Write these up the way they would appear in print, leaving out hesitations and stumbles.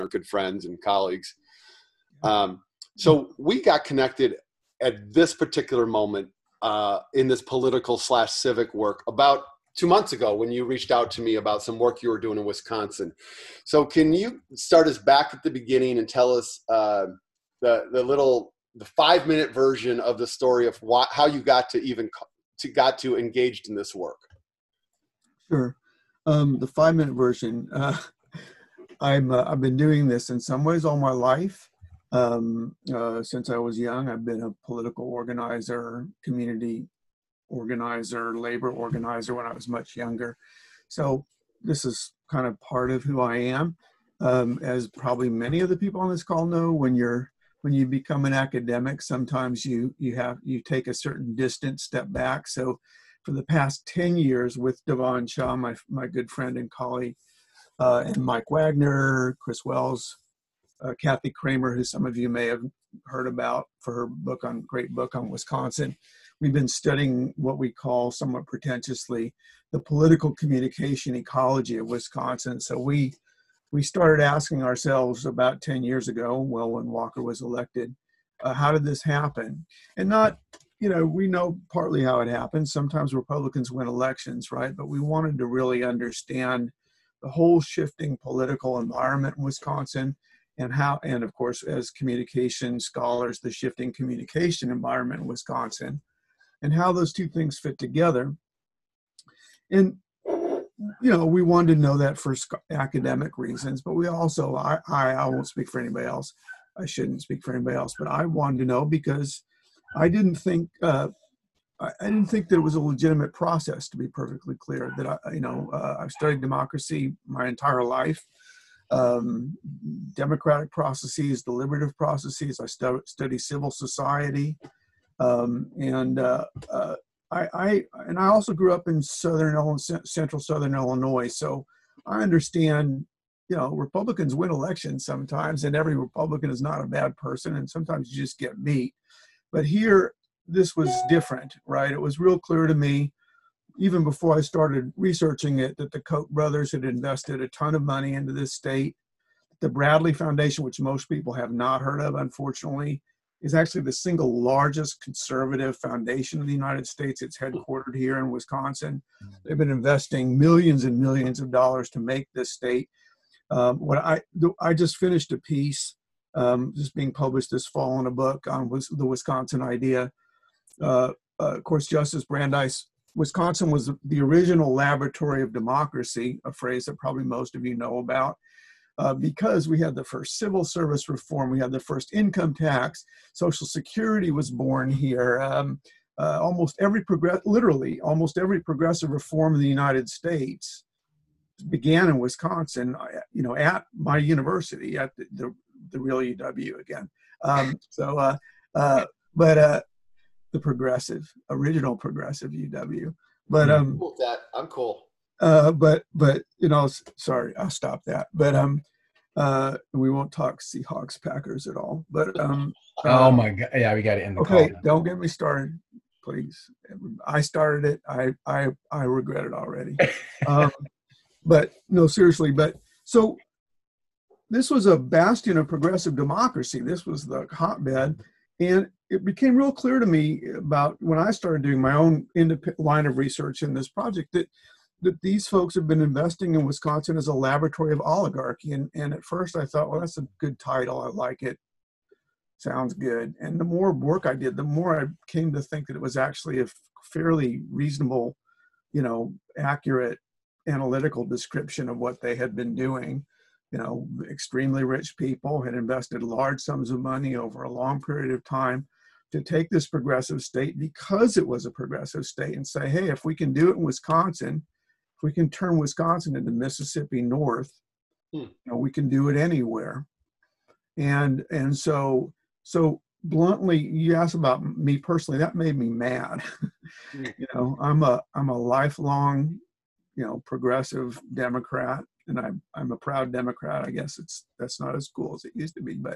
are good friends and colleagues. So we got connected at this particular moment in this political / civic work about 2 months ago when you reached out to me about some work you were doing in Wisconsin. So can you start us back at the beginning and tell us the 5-minute version of the story of how you got to engaged in this work? Sure. The 5-minute version. I've been doing this in some ways all my life. Since I was young, I've been a political organizer, community organizer, labor organizer when I was much younger. So this is kind of part of who I am. As probably many of the people on this call know, when you become an academic, sometimes you take a certain distance, step back. So for the past 10 years with Devon Shaw, my good friend and colleague, and Mike Wagner, Chris Wells, Kathy Kramer, who some of you may have heard about for her great book on Wisconsin. We've been studying what we call somewhat pretentiously the political communication ecology of Wisconsin. So we started asking ourselves about 10 years ago, well, when Walker was elected, how did this happen? And not, we know partly how it happens. Sometimes Republicans win elections, right? But we wanted to really understand the whole shifting political environment in Wisconsin and of course, as communication scholars, the shifting communication environment in Wisconsin and how those two things fit together. And, we wanted to know that for academic reasons, but we also, I won't speak for anybody else. I shouldn't speak for anybody else, but I wanted to know because I didn't think that it was a legitimate process, to be perfectly clear. That I've studied democracy my entire life, democratic processes, deliberative processes. I study civil society, and I also grew up in central southern Illinois, so I understand. Republicans win elections sometimes, and every Republican is not a bad person, and sometimes you just get beat. But here, this was different, right? It was real clear to me, even before I started researching it, that the Koch brothers had invested a ton of money into this state. The Bradley Foundation, which most people have not heard of, unfortunately, is actually the single largest conservative foundation in the United States. It's headquartered here in Wisconsin. They've been investing millions and millions of dollars to make this state. I just finished a piece just being published this fall in a book on the Wisconsin idea. Of course, Justice Brandeis, Wisconsin was the original laboratory of democracy, a phrase that probably most of you know about, because we had the first civil service reform, we had the first income tax, Social Security was born here. Almost every progressive reform in the United States began in Wisconsin, at my university, at the real UW again. The original progressive UW. But I'm cool with that. I'm cool. But sorry, I'll stop that. But we won't talk Seahawks Packers at all. But oh my God, yeah, we got to end the call. Okay, don't get me started, please. I started it. I regret it already. But no, seriously. But so this was a bastion of progressive democracy. This was the hotbed. And it became real clear to me about when I started doing my own independent line of research in this project that these folks have been investing in Wisconsin as a laboratory of oligarchy. And at first I thought, well, that's a good title. I like it. Sounds good. And the more work I did, the more I came to think that it was actually a fairly reasonable, accurate analytical description of what they had been doing. Extremely rich people had invested large sums of money over a long period of time to take this progressive state because it was a progressive state and say, hey, if we can do it in Wisconsin, if we can turn Wisconsin into Mississippi North, we can do it anywhere. And so bluntly, you asked about me personally, that made me mad. I'm a lifelong, progressive Democrat. And I'm a proud Democrat. I guess that's not as cool as it used to be, but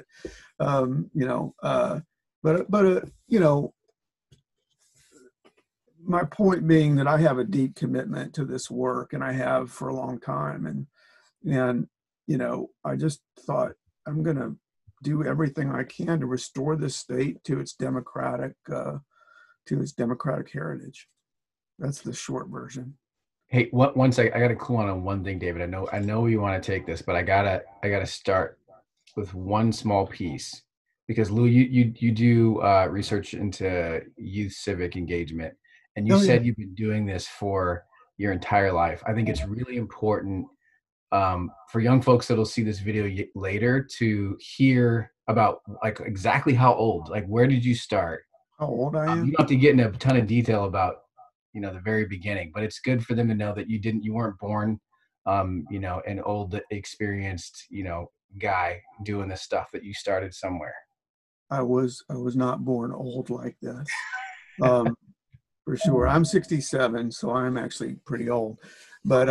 my point being that I have a deep commitment to this work, and I have for a long time, and I just thought I'm going to do everything I can to restore this state to its democratic heritage. That's the short version. Hey, one second. I got to clue on one thing, David. I know you want to take this, but I gotta start with one small piece because Lou, you do research into youth civic engagement, and you said you've been doing this for your entire life. I think it's really important for young folks that'll see this video later to hear about like exactly how old, like where did you start? How old I am? You don't have to get into a ton of detail about the very beginning, but it's good for them to know that you weren't born an old experienced guy doing this stuff, that you started somewhere. I was not born old like this. For sure. I'm 67, so I'm actually pretty old. But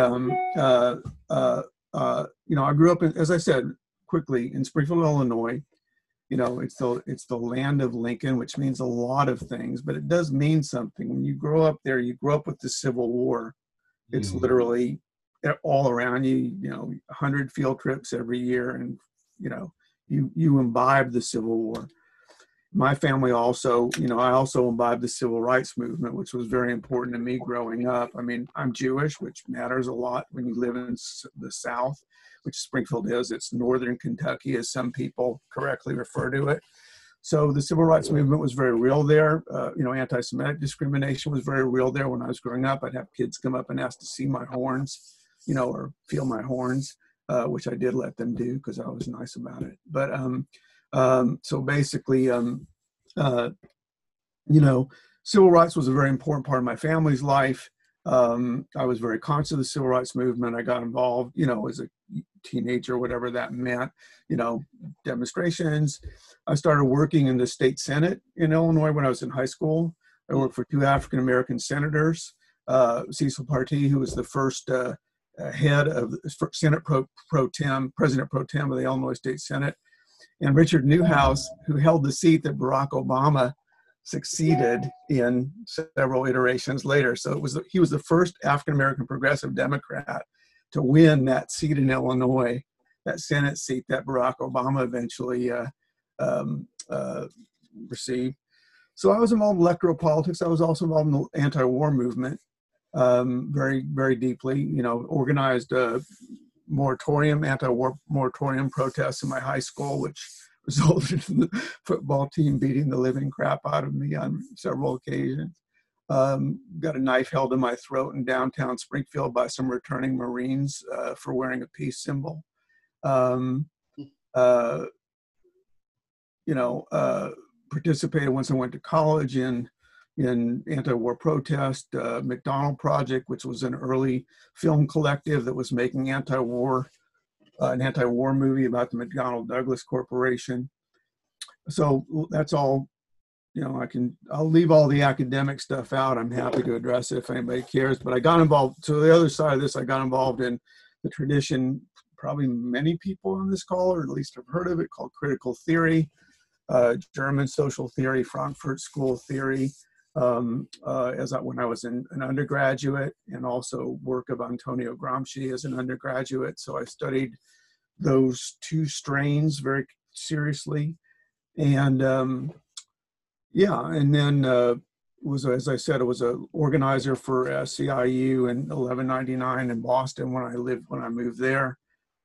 I grew up in, as I said quickly, in Springfield, Illinois. It's the land of Lincoln, which means a lot of things, but it does mean something. When you grow up there, you grow up with the Civil War. It's literally all around you. 100 field trips every year, and you imbibe the Civil War. My family also, I also imbibed the civil rights movement, which was very important to me growing up. I mean, I'm Jewish, which matters a lot when you live in the South, which Springfield is. It's northern Kentucky, as some people correctly refer to it. So the civil rights movement was very real there. Anti-Semitic discrimination was very real there. When I was growing up, I'd have kids come up and ask to see my horns, or feel my horns, which I did let them do because I was nice about it. But so basically, civil rights was a very important part of my family's life. I was very conscious of the civil rights movement. I got involved, as a teenager, whatever that meant, demonstrations. I started working in the state Senate in Illinois when I was in high school. I worked for 2 African-American senators, Cecil Partee, who was the first head of the Senate President pro tem of the Illinois State Senate, and Richard Newhouse, who held the seat that Barack Obama succeeded in several iterations later. So he was the first African-American progressive Democrat to win that seat in Illinois, that Senate seat that Barack Obama eventually received. So I was involved in electoral politics. I was also involved in the anti-war movement very, very deeply, organized anti-war moratorium protests in my high school, which resulted in the football team beating the living crap out of me on several occasions. Got a knife held in my throat in downtown Springfield by some returning Marines for wearing a peace symbol. Participated once I went to college in anti-war protest, McDonald Project, which was an early film collective that was making an anti-war movie about the McDonnell Douglas Corporation. So that's all, I'll leave all the academic stuff out. I'm happy to address it if anybody cares, but I got involved. So the other side of this, I got involved in the tradition, probably many people on this call, or at least have heard of it, called critical theory, German social theory, Frankfurt School theory, when I was an undergraduate, and also work of Antonio Gramsci as an undergraduate. So I studied those 2 strains very seriously. And and then as I said, I was an organizer for SEIU in 1199 in Boston when I moved there.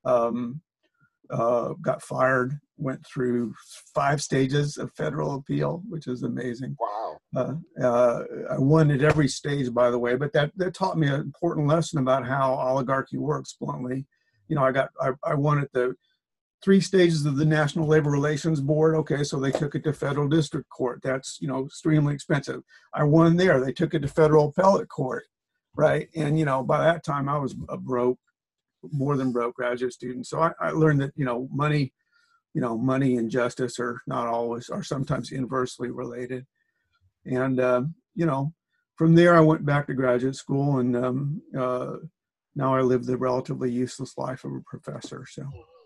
Got fired, went through 5 stages of federal appeal, which is amazing. Wow. I won at every stage, by the way, but that taught me an important lesson about how oligarchy works bluntly. I won at the 3 stages of the National Labor Relations Board. Okay, so they took it to federal district court. That's, extremely expensive. I won there. They took it to federal appellate court, right? And, by that time I was a more than broke graduate student. So I learned that, money and justice are sometimes inversely related. And, from there I went back to graduate school, and now I live the relatively useless life of a professor. So.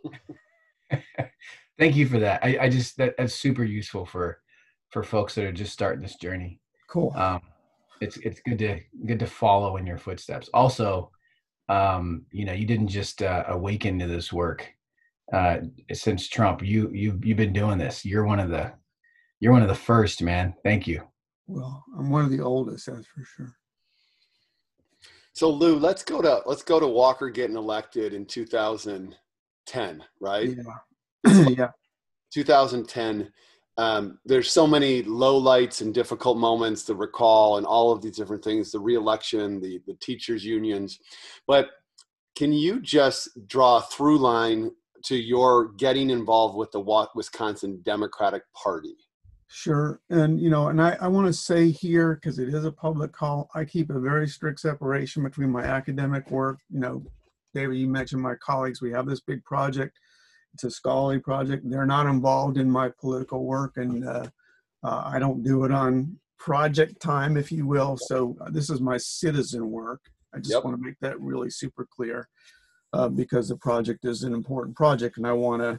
Thank you for that. I just, that's super useful for folks that are just starting this journey. Cool. It's good to follow in your footsteps. Also, You didn't just awaken to this work since Trump. You've been doing this. You're one of the first, man. Thank you. Well, I'm one of the oldest, that's for sure. So Lou, let's go to Walker getting elected in 2010, right? Yeah. Yeah. 2010. There's so many lowlights and difficult moments, the recall and all of these different things, the re-election, the teachers unions. But can you just draw a through line to your getting involved with the Wisconsin Democratic Party? Sure. And, and I want to say here, because it is a public call, I keep a very strict separation between my academic work. David, you mentioned my colleagues. We have this big project. It's a scholarly project. They're not involved in my political work, and I don't do it on project time, if you will. So this is my citizen work. I just want to make that really super clear because the project is an important project, and I want to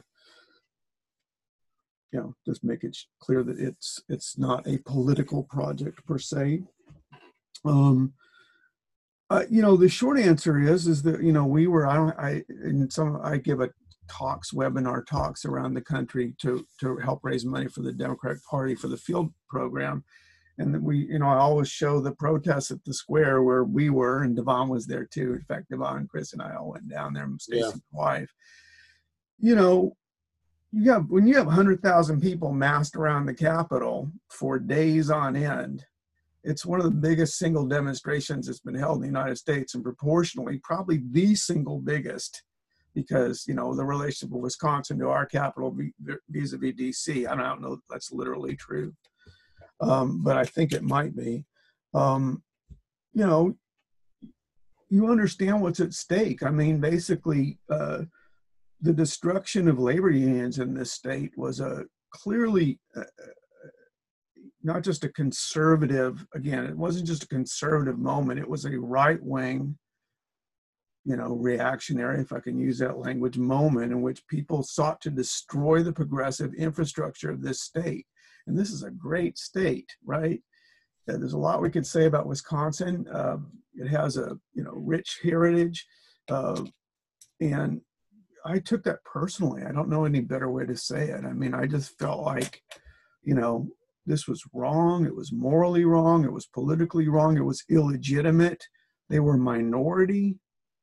just make it clear that it's not a political project per se. The short answer is that I give webinar talks around the country to help raise money for the Democratic Party for the field program, and then I always show the protests at the square where we were, and Devon was there too. In fact, Devon, Chris, and I all went down there. Stacy's wife. When you have 100,000 people massed around the Capitol for days on end, it's one of the biggest single demonstrations that's been held in the United States, and proportionally probably the single biggest, because the relationship of Wisconsin to our capital vis-a-vis DC. I don't know if that's literally true, but I think it might be. You understand what's at stake. I mean, basically, the destruction of labor unions in this state was clearly not just a conservative, again, it wasn't just a conservative moment, it was a right-wing, reactionary, if I can use that language, moment in which people sought to destroy the progressive infrastructure of this state. And this is a great state, right? There's a lot we could say about Wisconsin. It has a rich heritage, and I took that personally. I don't know any better way to say it. I mean, I just felt like, this was wrong. It was morally wrong. It was politically wrong. It was illegitimate. They were minority.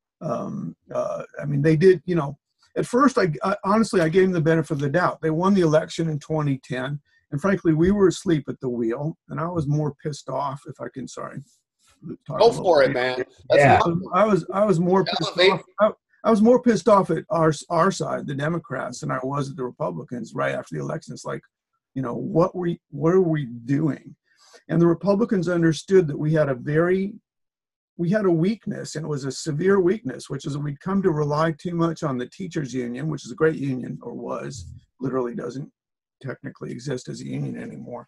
They did, at first, I honestly, I gave them the benefit of the doubt. They won the election in 2010. And frankly, we were asleep at the wheel. And I was more pissed off, if I can, Go for it, man. I was more pissed off. I was more pissed off at our side, the Democrats, than I was at the Republicans right after the election. It's like, what are we doing? And the Republicans understood that we had a weakness, and it was a severe weakness, which is that we'd come to rely too much on the teachers union, which is a great union, or literally doesn't technically exist as a union anymore.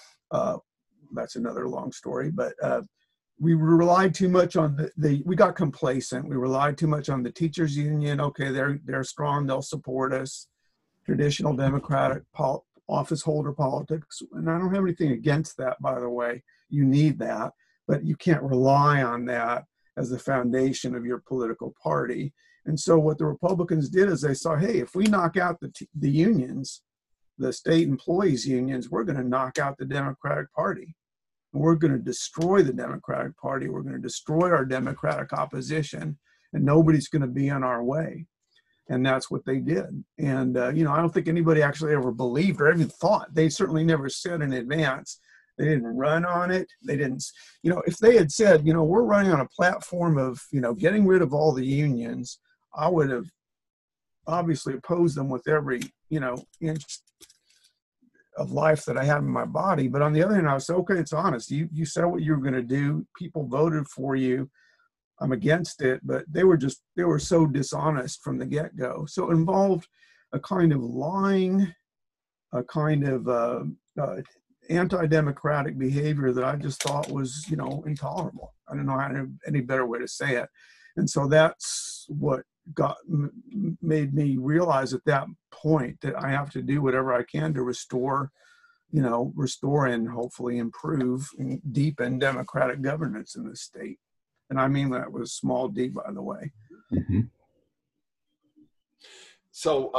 That's another long story, but we relied too much on we got complacent. We relied too much on the teachers union. Okay, they're strong, they'll support us. Traditional Democratic office holder politics. And I don't have anything against that, by the way. You need that, but you can't rely on that as the foundation of your political party. And so what the Republicans did is they saw, hey, if we knock out the unions, the state employees unions, we're going to knock out the Democratic Party. We're going to destroy the Democratic Party. We're going to destroy our Democratic opposition, and nobody's going to be in our way. And that's what they did. And, I don't think anybody actually ever believed or even thought. They certainly never said in advance. They didn't run on it. They didn't, if they had said, we're running on a platform of, getting rid of all the unions, I would have obviously opposed them with every, inch of life that I have in my body. But on the other hand, I was okay, it's honest. You said what you were going to do. People voted for you. I'm against it, but they were so dishonest from the get-go. So it involved a kind of lying, a kind of anti-democratic behavior that I just thought was, intolerable. I don't know any better way to say it. And so that's what made me realize at that point that I have to do whatever I can to restore and hopefully improve and deepen democratic governance in this state. And I mean that with a small d, by the way. Mm-hmm. So,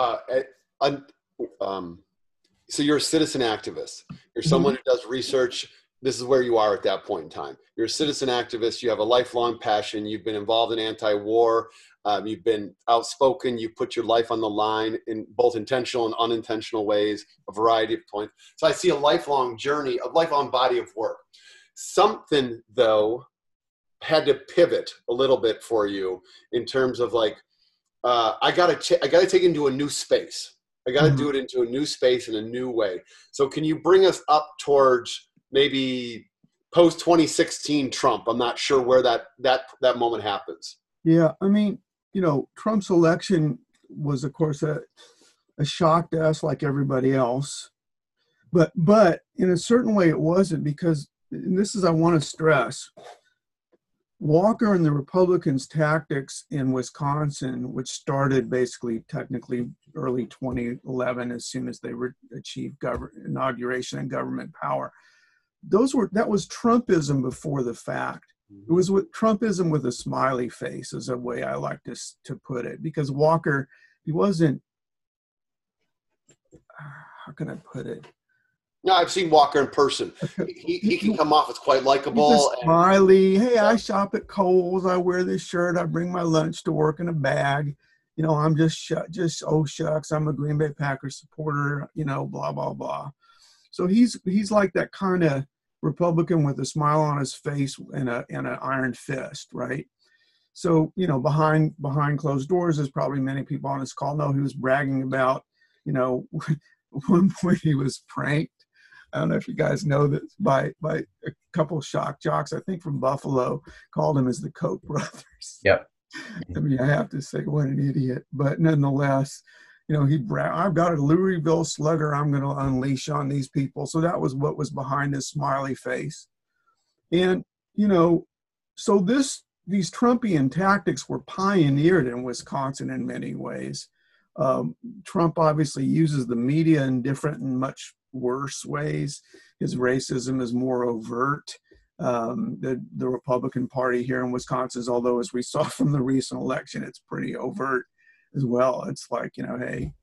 so you're a citizen activist. You're someone who does research. This is where you are at that point in time. You're a citizen activist. You have a lifelong passion. You've been involved in anti-war. You've been outspoken. You put your life on the line in both intentional and unintentional ways, a variety of points. So I see a lifelong journey, a lifelong body of work. Something, though, had to pivot a little bit for you in terms of like, I got to take it into a new space. I got to do it into a new space in a new way. So can you bring us up towards maybe post 2016 Trump? I'm not sure where that moment happens. Yeah, I mean, Trump's election was, of course, a shock to us like everybody else. But in a certain way it wasn't, because, and this is, I want to stress, Walker and the Republicans' tactics in Wisconsin, which started basically technically early 2011, as soon as they achieved inauguration and government power, that was Trumpism before the fact. It was Trumpism with a smiley face, is a way I like to put it, because Walker, he wasn't, how can I put it? No, I've seen Walker in person. He can come off as quite likable. Smiley. Hey, I shop at Kohl's. I wear this shirt. I bring my lunch to work in a bag. I'm just oh shucks, I'm a Green Bay Packers supporter. Blah blah blah. So he's like that kind of Republican with a smile on his face and an iron fist, right? So behind closed doors, as probably many people on this call know, he was bragging about, one point he was pranked. I don't know if you guys know this, by a couple of shock jocks, I think from Buffalo, called him as the Koch brothers. Yep. I mean, I have to say, what an idiot. But nonetheless, I've got a Louisville Slugger I'm going to unleash on these people. So that was what was behind his smiley face. And, so these Trumpian tactics were pioneered in Wisconsin in many ways. Trump obviously uses the media in different and much worse ways. His racism is more overt. The Republican Party here in Wisconsin, although as we saw from the recent election, it's pretty overt as well. It's like, hey,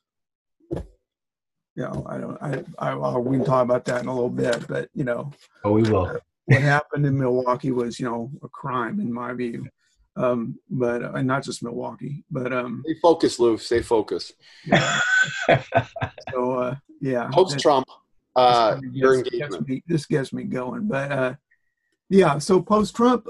we can talk about that in a little bit, but Oh, we will. What happened in Milwaukee was, a crime in my view. But not just Milwaukee, but stay focused, Lou. Stay focused. Yeah. So yeah. Post-Trump, your engagement. This gets me going, but yeah. So post-Trump,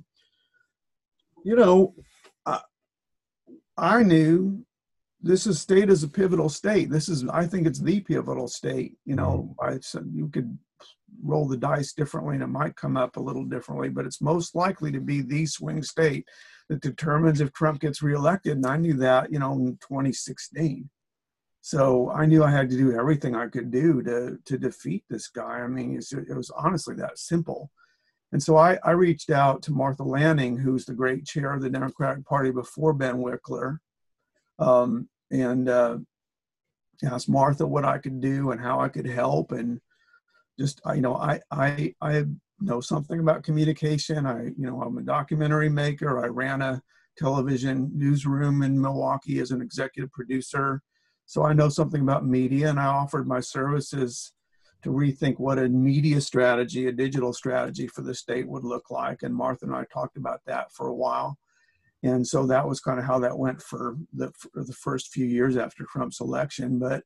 I knew this state is a pivotal state. I think it's the pivotal state. I said you could roll the dice differently and it might come up a little differently, but it's most likely to be the swing state that determines if Trump gets reelected. And I knew that, in 2016. So I knew I had to do everything I could do to defeat this guy. I mean, it was honestly that simple. And so I reached out to Martha Lanning, who's the great chair of the Democratic Party before Ben Wickler, and asked Martha what I could do and how I could help. And just, I know something about communication. I'm a documentary maker. I ran a television newsroom in Milwaukee as an executive producer. So I know something about media, and I offered my services to rethink what a media strategy, a digital strategy for the state would look like. And Martha and I talked about that for a while. And so that was kind of how that went for the first few years after Trump's election. But,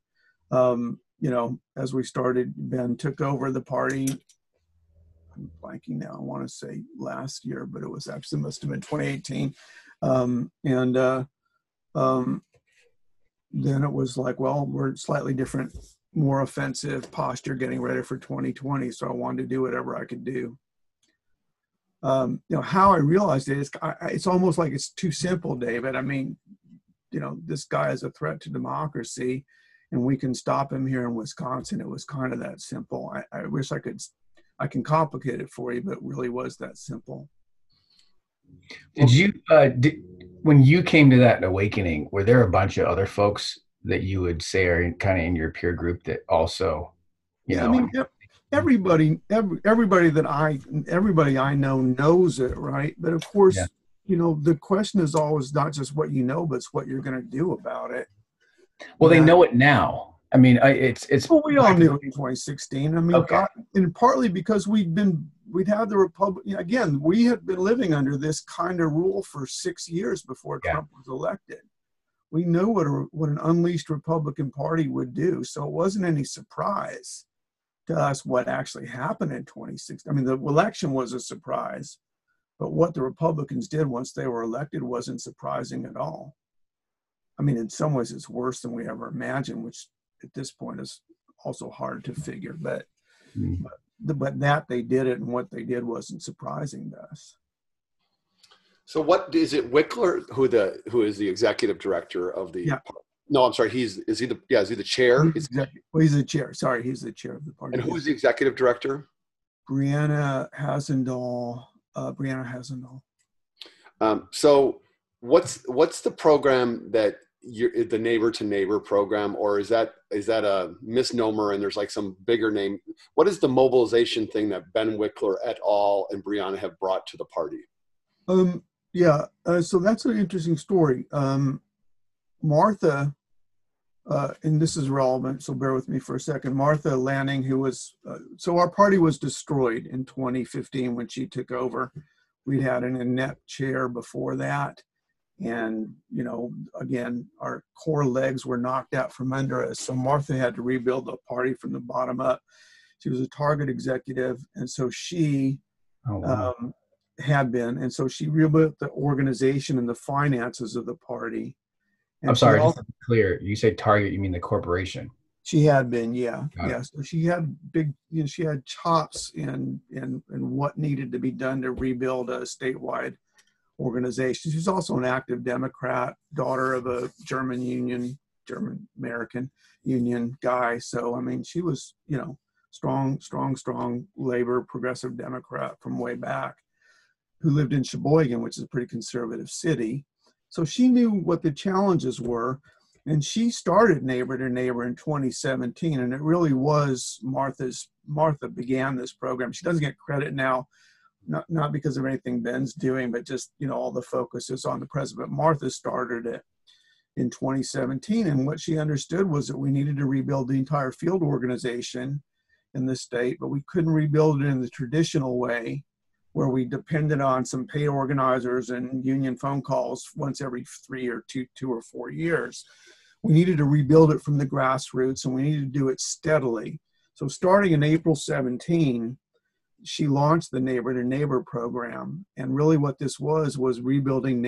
as we started, Ben took over the party. I'm blanking now. I want to say last year, but it was actually must have been 2018. Then it was like, well, we're slightly different, more offensive posture getting ready for 2020. So I wanted to do whatever I could do. How I realized it is, it's almost like it's too simple, David. I mean, this guy is a threat to democracy, and we can stop him here in Wisconsin. It was kind of that simple. I wish I can complicate it for you, but it really was that simple. Did you, when you came to that awakening, were there a bunch of other folks that you would say are kind of in your peer group that also, I mean, everybody I know knows it, right? But of Yeah. course, the question is always not just what you know, but it's what you're going to do about it. Well, they And know it now. I mean, it's well, we all knew it in 2016. I mean, okay. and partly because we'd had the Republic. Again, we had been living under this kind of rule for 6 years before Yeah. Trump was elected. We knew what an unleashed Republican Party would do, so it wasn't any surprise to us what actually happened in 2016. I mean, the election was a surprise, but what the Republicans did once they were elected wasn't surprising at all. I mean, in some ways, it's worse than we ever imagined, which at this point is also hard to figure. But that they did it, and what they did wasn't surprising to us. So what is it? Wickler, who is the executive director of the? Yeah. No, I'm sorry. Is he the chair? He's the chair. Sorry, he's the chair of the party. And who's the executive director? Brianna Hasendahl. So what's the program that the Neighbor to Neighbor program, or is that a misnomer and there's like some bigger name? What is the mobilization thing that Ben Wickler et al. And Brianna have brought to the party? So that's an interesting story. Martha, and this is relevant, so bear with me for a second. Martha Lanning, who was, so our party was destroyed in 2015 when she took over. We'd had an inept chair before that. And, again, our core legs were knocked out from under us. So Martha had to rebuild the party from the bottom up. She was a Target executive. And so she had been. And so she rebuilt the organization and the finances of the party. And I'm sorry, just to be clear, you say Target, you mean the corporation? She had been, yeah. So she had she had chops in what needed to be done to rebuild a statewide organization. She's also an active Democrat, daughter of a German-American union guy. So, I mean, she was, strong labor, progressive Democrat from way back who lived in Sheboygan, which is a pretty conservative city. So she knew what the challenges were. And she started Neighbor to Neighbor in 2017. And it really was Martha began this program. She doesn't get credit now, not because of anything Ben's doing, but just, all the focus is on the president. Martha started it in 2017. And what she understood was that we needed to rebuild the entire field organization in the state, but we couldn't rebuild it in the traditional way where we depended on some paid organizers and union phone calls once every 2 or 4 years. We needed to rebuild it from the grassroots, and we needed to do it steadily. So starting in April 17, she launched the Neighbor to Neighbor program. And really what this was building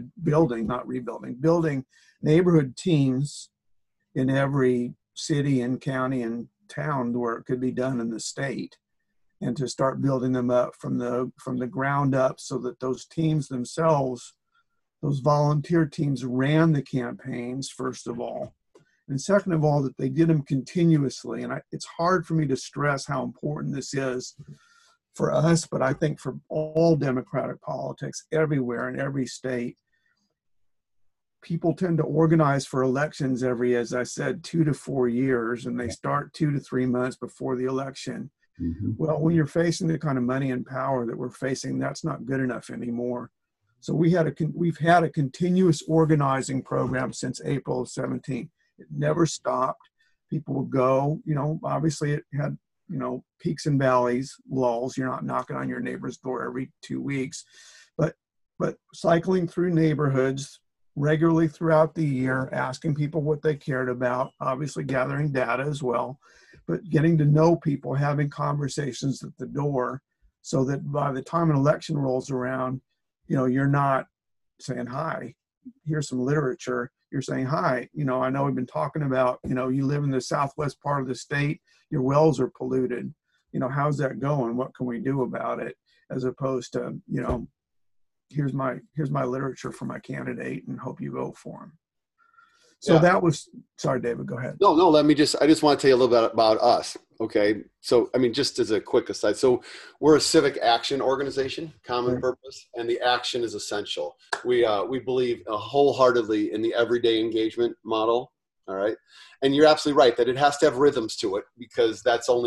neighborhood teams in every city and county and town where it could be done in the state, and to start building them up from the ground up so that those teams themselves, those volunteer teams, ran the campaigns, first of all. And second of all, that they did them continuously. And it's hard for me to stress how important this is for us, but I think for all democratic politics everywhere in every state. People tend to organize for elections every, as I said, 2 to 4 years, and they start 2 to 3 months before the election. Mm-hmm. Well, when you're facing the kind of money and power that we're facing, that's not good enough anymore. So we've had a continuous organizing program since April of 17. It never stopped. People would go, obviously it had, peaks and valleys, lulls. You're not knocking on your neighbor's door every 2 weeks, but cycling through neighborhoods regularly throughout the year, asking people what they cared about, obviously gathering data as well, but getting to know people, having conversations at the door so that by the time an election rolls around, you're not saying, hi, here's some literature. You're saying, hi, I know we've been talking about, you live in the southwest part of the state, your wells are polluted. How's that going? What can we do about it? As opposed to, here's my literature for my candidate and hope you vote for him. So that was, sorry, David, go ahead. No, I just want to tell you a little bit about us. Okay. So, just as a quick aside, so we're a civic action organization, common purpose, and the action is essential. We believe wholeheartedly in the everyday engagement model. All right. And you're absolutely right that it has to have rhythms to it, because that's only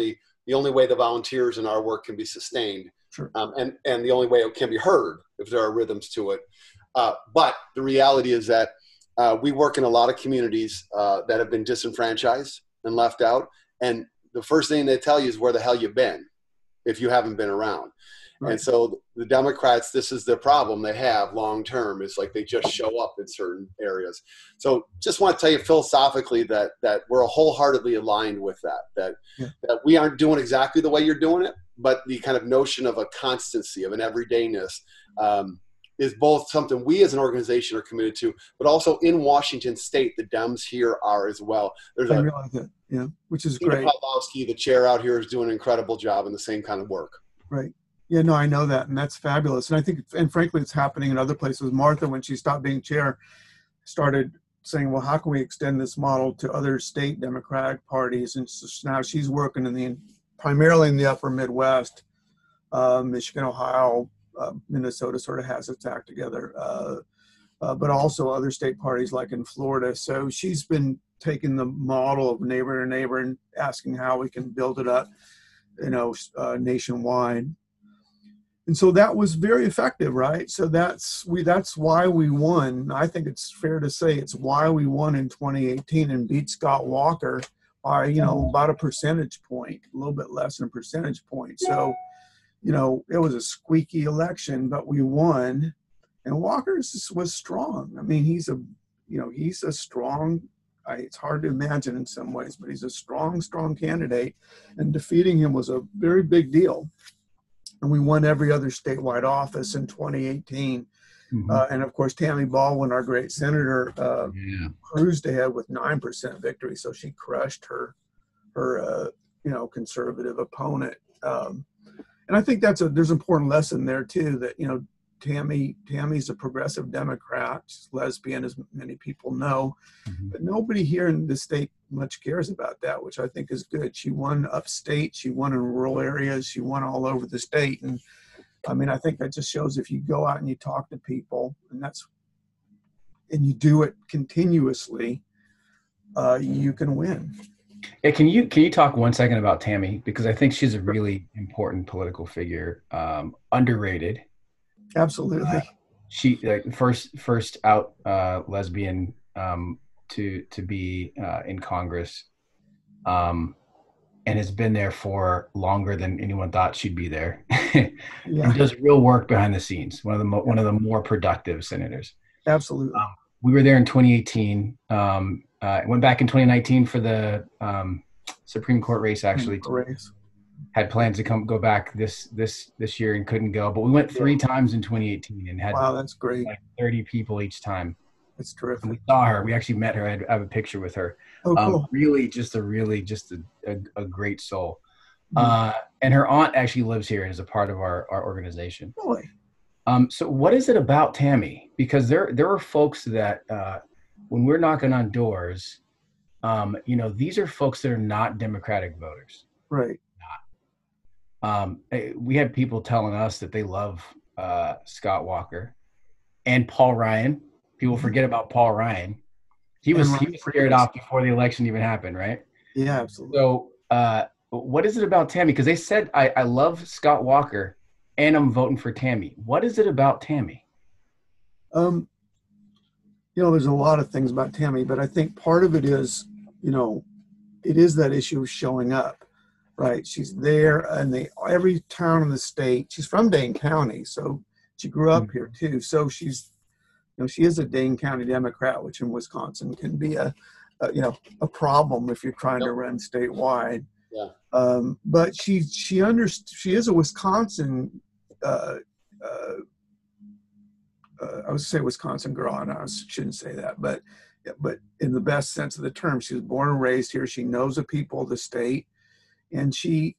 the only way the volunteers in our work can be sustained. Sure. And the only way it can be heard if there are rhythms to it. But the reality is that we work in a lot of communities that have been disenfranchised and left out. And the first thing they tell you is where the hell you've been if you haven't been around. Right. And so the Democrats, this is the problem they have long term, is like they just show up in certain areas. So just want to tell you philosophically that we're wholeheartedly aligned with that we aren't doing exactly the way you're doing it, but the kind of notion of a constancy, of an everydayness, is both something we as an organization are committed to, but also in Washington State, the Dems here are as well. There's I realize that, which is great. Pawlowski, the chair out here, is doing an incredible job in the same kind of work. Right. Yeah, no, I know that, and that's fabulous. And I think, and frankly, it's happening in other places. Martha, when she stopped being chair, started saying, well, how can we extend this model to other state Democratic parties? And so now she's working primarily in the upper Midwest, Michigan, Ohio, Minnesota sort of has its act together, but also other state parties like in Florida. So she's been taking the model of neighbor to neighbor and asking how we can build it up, nationwide. And so that was very effective, right? So that's why we won. I think it's fair to say it's why we won in 2018 and beat Scott Walker by, about a percentage point, a little bit less than a percentage point. So, it was a squeaky election, but we won. And Walker was strong. I mean, he's a strong, it's hard to imagine in some ways, but he's a strong candidate. And defeating him was a very big deal. And we won every other statewide office in 2018. Mm-hmm. And of course, Tammy Baldwin, our great senator, cruised ahead with 9% victory. So she crushed her conservative opponent. And I think there's an important lesson there too, that, Tammy's a progressive Democrat. She's lesbian, as many people know, but nobody here in the state much cares about that, which I think is good. She won upstate, she won in rural areas, she won all over the state. And I mean, I think that just shows if you go out and you talk to people, and you do it continuously, you can win. Yeah, can you talk 1 second about Tammy? Because I think she's a really important political figure, underrated. Absolutely. She first out lesbian to be in Congress, and has been there for longer than anyone thought she'd be there. And does real work behind the scenes. One of the more productive senators. Come we were there in 2018. Went back in 2019 for the Supreme Court race. Actually, had plans to go back this year and couldn't go, but we went 3 times in 2018 and had that's great. Like 30 people each time. That's terrific. And we saw her. We actually met her. I have a picture with her. Oh, cool. Really, just a great soul. And her aunt actually lives here and is a part of our organization. Really? So what is it about Tammy? Because there are folks that when we're knocking on doors, these are folks that are not Democratic voters. Right. We had people telling us that they love Scott Walker and Paul Ryan. People forget about Paul Ryan. He was scared off before the election even happened, right? Yeah, absolutely. So what is it about Tammy? Because they said, I love Scott Walker and I'm voting for Tammy. What is it about Tammy? There's a lot of things about Tammy, but I think part of it is, it is that issue of showing up. Right, she's there, and every town in the state. She's from Dane County, so she grew up here too. So she's, she is a Dane County Democrat, which in Wisconsin can be a problem if you're trying to run statewide. Yeah. But she is a Wisconsin. I would say Wisconsin girl, and I shouldn't say that, but in the best sense of the term, she was born and raised here. She knows the people of the state. And she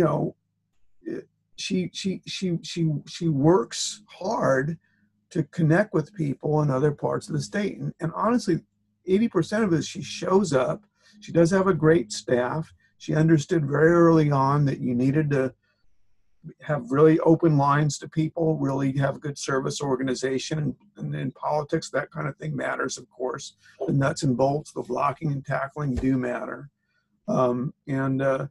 works hard to connect with people in other parts of the state. And honestly, 80% of it is she shows up. She does have a great staff. She understood very early on that you needed to have really open lines to people, really have a good service organization. And in politics, that kind of thing matters, of course. The nuts and bolts, the blocking and tackling do matter.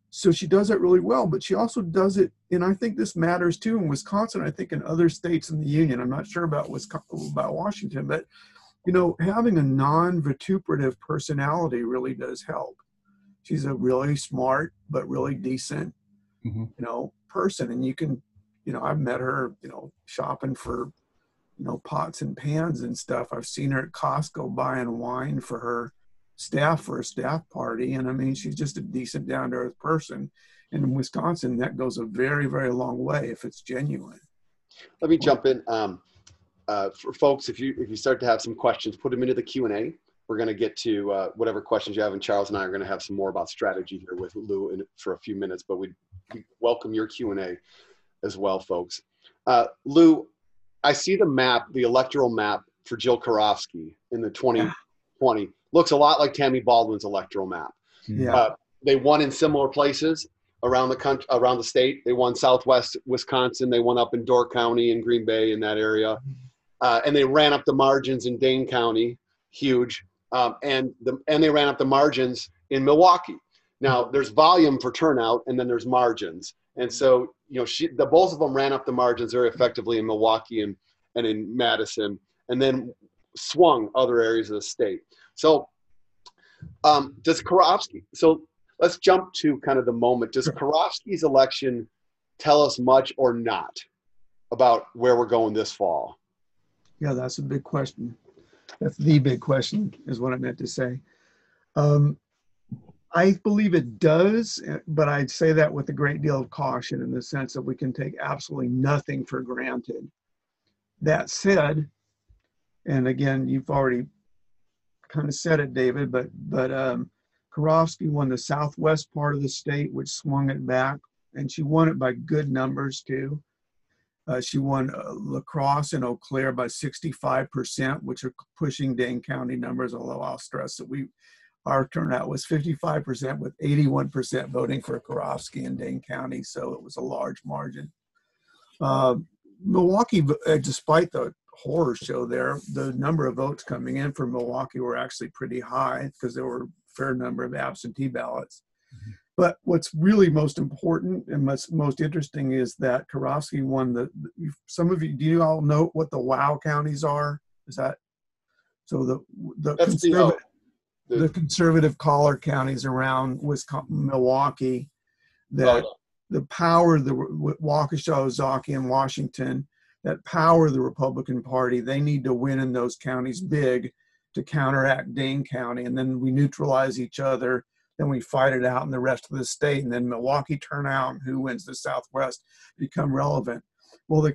So she does it really well, but she also does it, and I think this matters too in Wisconsin. I think in other states in the union, I'm not sure about about Washington, but having a non-vituperative personality really does help. She's a really smart but really decent, person, and you can, I've met her, shopping for, pots and pans and stuff. I've seen her at Costco buying wine for her staff for a staff party. And I mean, she's just a decent, down to earth person. And in Wisconsin, that goes a very, very long way if it's genuine. Let me jump in. For folks, if you start to have some questions, put them into the Q&A. We're going to get to whatever questions you have, and Charles and I are going to have some more about strategy here with Lou for a few minutes, but we welcome your Q&A as well, folks. Lou, I see the map, the electoral map for Jill Karofsky in the 2020. Looks a lot like Tammy Baldwin's electoral map. Yeah. They won in similar places around the country, around the state. They won Southwest Wisconsin. They won up in Door County and Green Bay in that area. And they ran up the margins in Dane County, huge. And they ran up the margins in Milwaukee. Now there's volume for turnout, and then there's margins. And so, both of them ran up the margins very effectively in Milwaukee and in Madison, and then swung other areas of the state. So does Karofsky, so let's jump to kind of the moment. Does Karofsky's election tell us much or not about where we're going this fall? Yeah, that's a big question. That's the big question, is what I meant to say. I believe it does, but I'd say that with a great deal of caution, in the sense that we can take absolutely nothing for granted. That said, and again, you've already kind of said it, David, but Karofsky won the southwest part of the state, which swung it back, and she won it by good numbers too. She won La Crosse and Eau Claire by 65%, which are pushing Dane County numbers, although I'll stress that our turnout was 55%, with 81% voting for Karofsky in Dane County, so it was a large margin. Milwaukee, despite the horror show there, the number of votes coming in for Milwaukee were actually pretty high, because there were a fair number of absentee ballots. Mm-hmm. But what's really most important and most interesting is that Karofsky won some of you, do you all know what the WOW counties are? Is that, so the conservative collar counties around Wisconsin, Milwaukee, that the power, the Waukesha, Ozaukee, and Washington, that power the Republican Party, they need to win in those counties big to counteract Dane County, and then we neutralize each other. Then we fight it out in the rest of the state, and then Milwaukee turnout and who wins the Southwest become relevant. Well,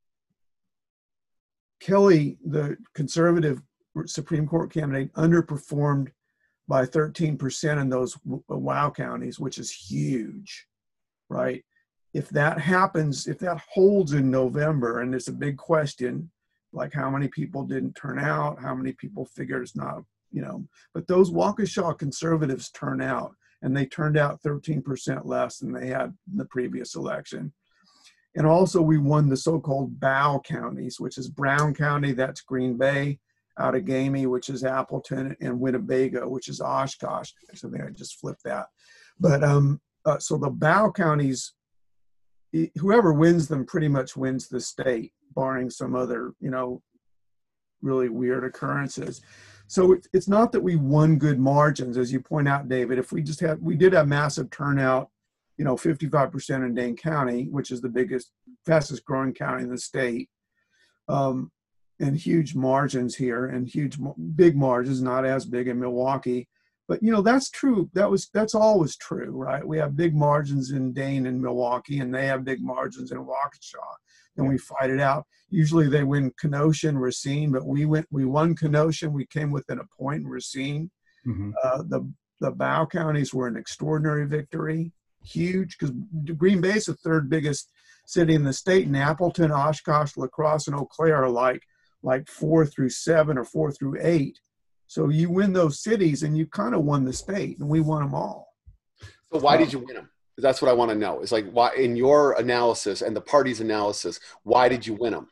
Kelly, the conservative Supreme Court candidate, underperformed by 13% in those WOW counties, which is huge, right? If that happens, if that holds in November, and it's a big question, like how many people didn't turn out, how many people figure it's not, but those Waukesha conservatives turn out, and they turned out 13% less than they had in the previous election. And also we won the so-called BOW counties, which is Brown County, that's Green Bay, Outagamie, which is Appleton, and Winnebago, which is Oshkosh. So I just flipped that. But so the BOW counties, whoever wins them pretty much wins the state, barring some other, really weird occurrences. So it's not that we won good margins, as you point out, David. If we did have massive turnout, 55% in Dane County, which is the fastest growing county in the state, and huge margins here, and big margins, not as big in Milwaukee. But that's true. That's always true, right? We have big margins in Dane and Milwaukee, and they have big margins in Waukesha. And we fight it out. Usually they win Kenosha and Racine, but we won Kenosha. We came within a point in Racine. Mm-hmm. The BOW counties were an extraordinary victory, huge, because Green Bay is the third biggest city in the state, and Appleton, Oshkosh, La Crosse, and Eau Claire are like 4 through 7 or 4 through 8. So you win those cities, and you kind of won the state, and we won them all. So why did you win them? That's what I want to know. It's like, why, in your analysis and the party's analysis, why did you win them?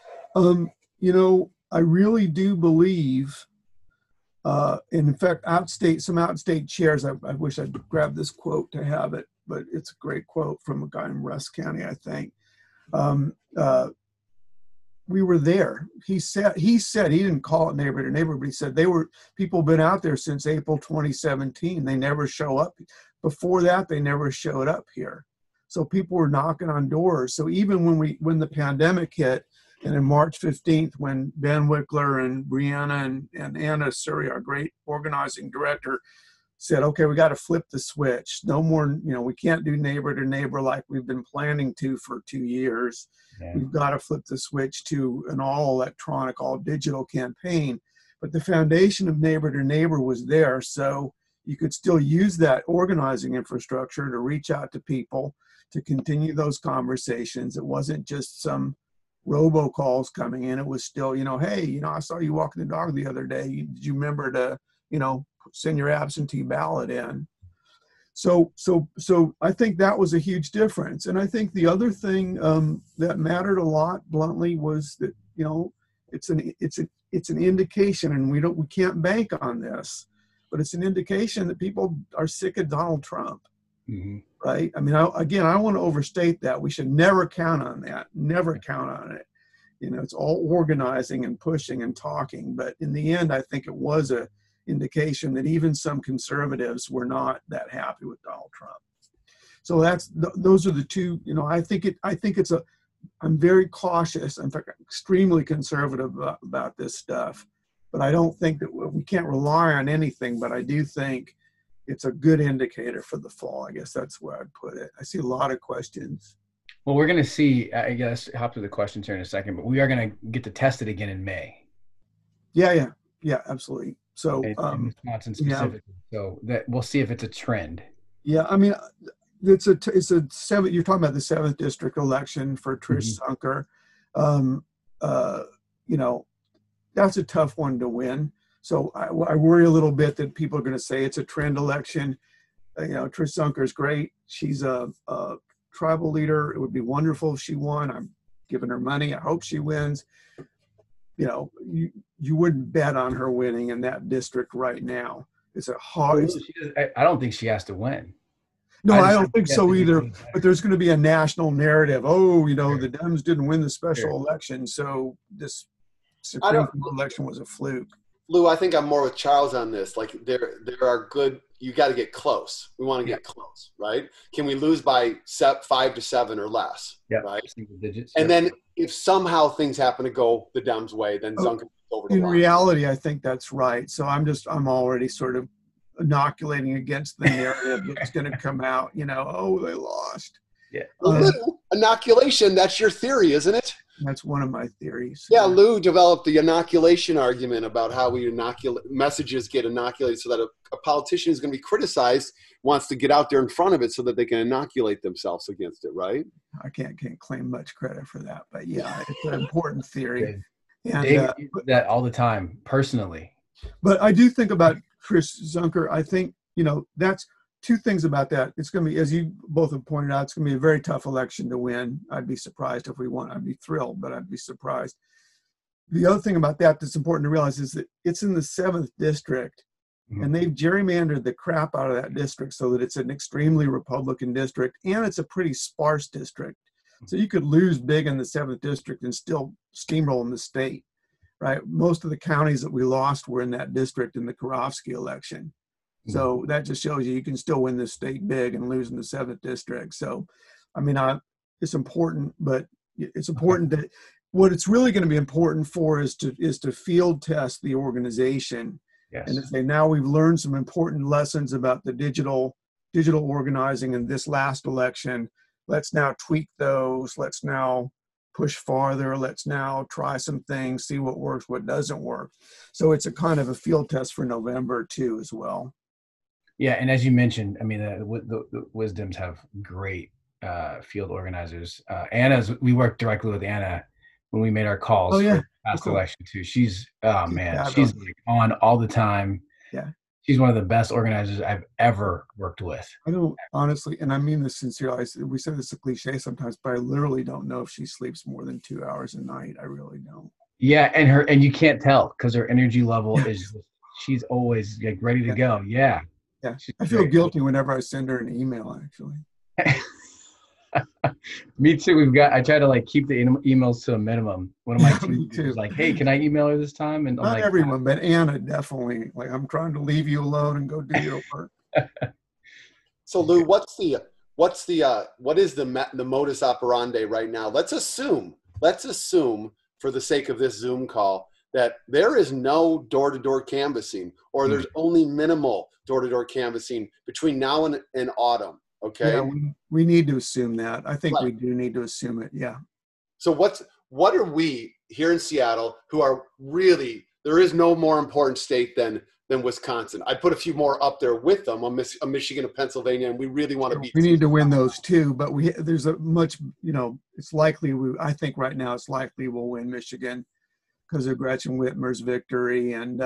I really do believe, and in fact, some outstate chairs, I wish I'd grabbed this quote to have it but it's a great quote from a guy in Rusk County, I think. Um, uh, we were there. He said he didn't call it neighbor to neighbor, but he said people been out there since April 2017. They never show up. Before that, they never showed up here. So people were knocking on doors. So even when the pandemic hit, and in March 15th, when Ben Wickler and Brianna and Anna Suri, our great organizing director, said, okay, we got to flip the switch. No more, we can't do neighbor to neighbor like we've been planning to for 2 years. Yeah. We've got to flip the switch to an all electronic, all digital campaign. But the foundation of neighbor to neighbor was there. So you could still use that organizing infrastructure to reach out to people, to continue those conversations. It wasn't just some robocalls coming in. It was still, hey, I saw you walking the dog the other day. Did you remember to, send your absentee ballot in? So I think that was a huge difference. And I think the other thing that mattered a lot, bluntly, was that, it's an indication, and we can't bank on this, but it's an indication that people are sick of Donald Trump. Mm-hmm. Right? I mean, I don't want to overstate that. We should never count on that. Never count on it. It's all organizing and pushing and talking. But in the end, I think it was a indication that even some conservatives were not that happy with Donald Trump. So those are the two. I'm very cautious. In fact, extremely conservative about this stuff. But I don't think that we can't rely on anything. But I do think it's a good indicator for the fall. I guess that's where I'd put it. I see a lot of questions. Well, we're going to see, I guess, hop to the questions here in a second, but we are going to get to test it again in May. Yeah, absolutely. So, in Wisconsin specifically. Yeah. So that we'll see if it's a trend. Yeah, I mean, it's a seven. You're talking about the 7th district election for Trish Zunker. That's a tough one to win. So I worry a little bit that people are going to say it's a trend election. Trish Zunker is great. She's a tribal leader. It would be wonderful if she won. I'm giving her money. I hope she wins. You wouldn't bet on her winning in that district right now. It's a hard. I don't think she has to win. No, I don't think so either. But there's going to be a national narrative. Oh, the Dems didn't win the special election, so this Supreme Court election was a fluke. Lou, I think I'm more with Charles on this. Like there are good. You got to get close. We want to get close, right? Can we lose by 5 to 7 or less? Yeah, right. Single digits. And then if somehow things happen to go the Dems' way, then Zunker goes over the line. In reality, I think that's right. So I'm already sort of inoculating against the narrative that's going to come out. Oh, they lost. Yeah. Lou, inoculation. That's your theory, isn't it? That's one of my theories. Yeah, Lou developed the inoculation argument about how messages get inoculated so that a politician is going to be criticized wants to get out there in front of it so that they can inoculate themselves against it, right? I can't claim much credit for that, but yeah, it's an important theory. And Dave uses that all the time, personally. But I do think about Trish Zunker. I think, that's two things about that. It's going to be, as you both have pointed out, it's going to be a very tough election to win. I'd be surprised if we won. I'd be thrilled, but I'd be surprised. The other thing about that that's important to realize is that it's in the 7th district, and they've gerrymandered the crap out of that district so that it's an extremely Republican district, and it's a pretty sparse district. So you could lose big in the 7th district and still steamroll in the state, right? Most of the counties that we lost were in that district in the Karofsky election. So that just shows you can still win this state big and lose in the 7th district. So, I mean, it's important, but it's important that what it's really going to be important for is to field test the organization. Yes. And to say, now we've learned some important lessons about the digital organizing in this last election. Let's now tweak those. Let's now push farther. Let's now try some things, see what works, what doesn't work. So it's a kind of a field test for November too, as well. Yeah, and as you mentioned, I mean, the Wisdoms have great field organizers. We worked directly with Anna when we made our calls for the past election too. She's she's like on all the time. Yeah, she's one of the best organizers I've ever worked with. I don't honestly, and I mean this sincerely. We say this a cliche sometimes, but I literally don't know if she sleeps more than 2 hours a night. I really don't. Yeah, and you can't tell because her energy level is. She's always like ready to go. Yeah. Yeah, I feel guilty whenever I send her an email, actually. Me too. I try to like keep the emails to a minimum. One of my Yeah, me team is too. like, hey, can I email her this time? And I'm Not like, everyone, but Anna definitely. Like, I'm trying to leave you alone and go do your work. So Lou, what is the modus operandi right now? Let's assume for the sake of this Zoom call that there is no door-to-door canvassing, or there's only minimal door-to-door canvassing between now and autumn. Okay. Yeah, we need to assume that. I think Right. we do need to assume it. Yeah. So what are we here in Seattle who are really, there is no more important state than Wisconsin. I put a few more up there with them, a Michigan and Pennsylvania, and we really want to beat. We need to win those too, but there's a much, it's likely I think right now it's likely we'll win Michigan because of Gretchen Whitmer's victory, and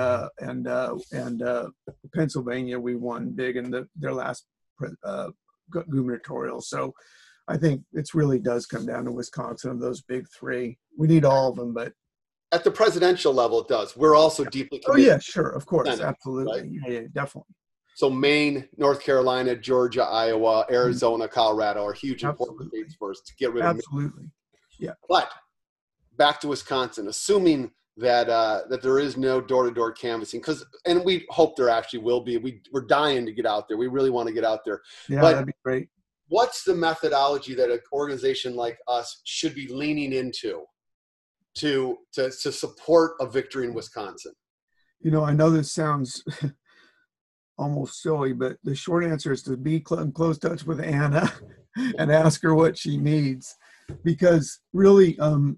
Pennsylvania we won big in their last gubernatorial. So I think it really does come down to Wisconsin of those big three. We need all of them, but at the presidential level, it does. We're also deeply committed. Oh yeah, sure, of course, Senate, absolutely, right? yeah, definitely. So Maine, North Carolina, Georgia, Iowa, Arizona, Colorado are huge important states for us to get rid of. Absolutely, yeah. But back to Wisconsin, assuming that there is no door-to-door canvassing, and we hope there actually will be. We're dying to get out there. We really want to get out there. Yeah, but that'd be great. What's the methodology that an organization like us should be leaning into to support a victory in Wisconsin? I know this sounds almost silly, but the short answer is to be in close touch with Anna and ask her what she needs, because really,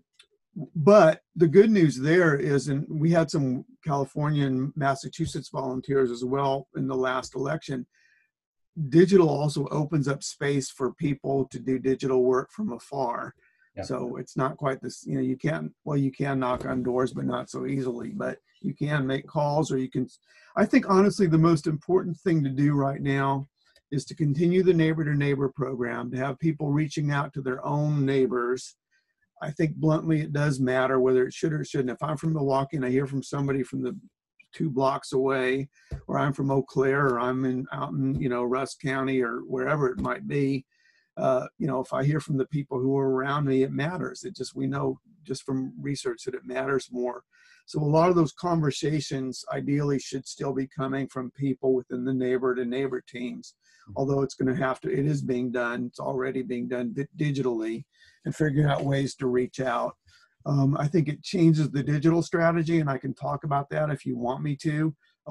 but the good news there is, and we had some California and Massachusetts volunteers as well in the last election, digital also opens up space for people to do digital work from afar. Yeah. So it's not quite this, you can knock on doors, but not so easily, but you can make calls, or I think honestly, the most important thing to do right now is to continue the neighbor to neighbor program, to have people reaching out to their own neighbors. I think bluntly, it does matter whether it should or shouldn't. If I'm from Milwaukee and I hear from somebody from the 2 blocks away, or I'm from Eau Claire, or I'm out in Rusk County, or wherever it might be, if I hear from the people who are around me, it matters. We know just from research that it matters more. So a lot of those conversations ideally should still be coming from people within the neighbor to neighbor teams, although it is being done. It's already being done digitally, and figuring out ways to reach out. I think it changes the digital strategy, and I can talk about that if you want me to.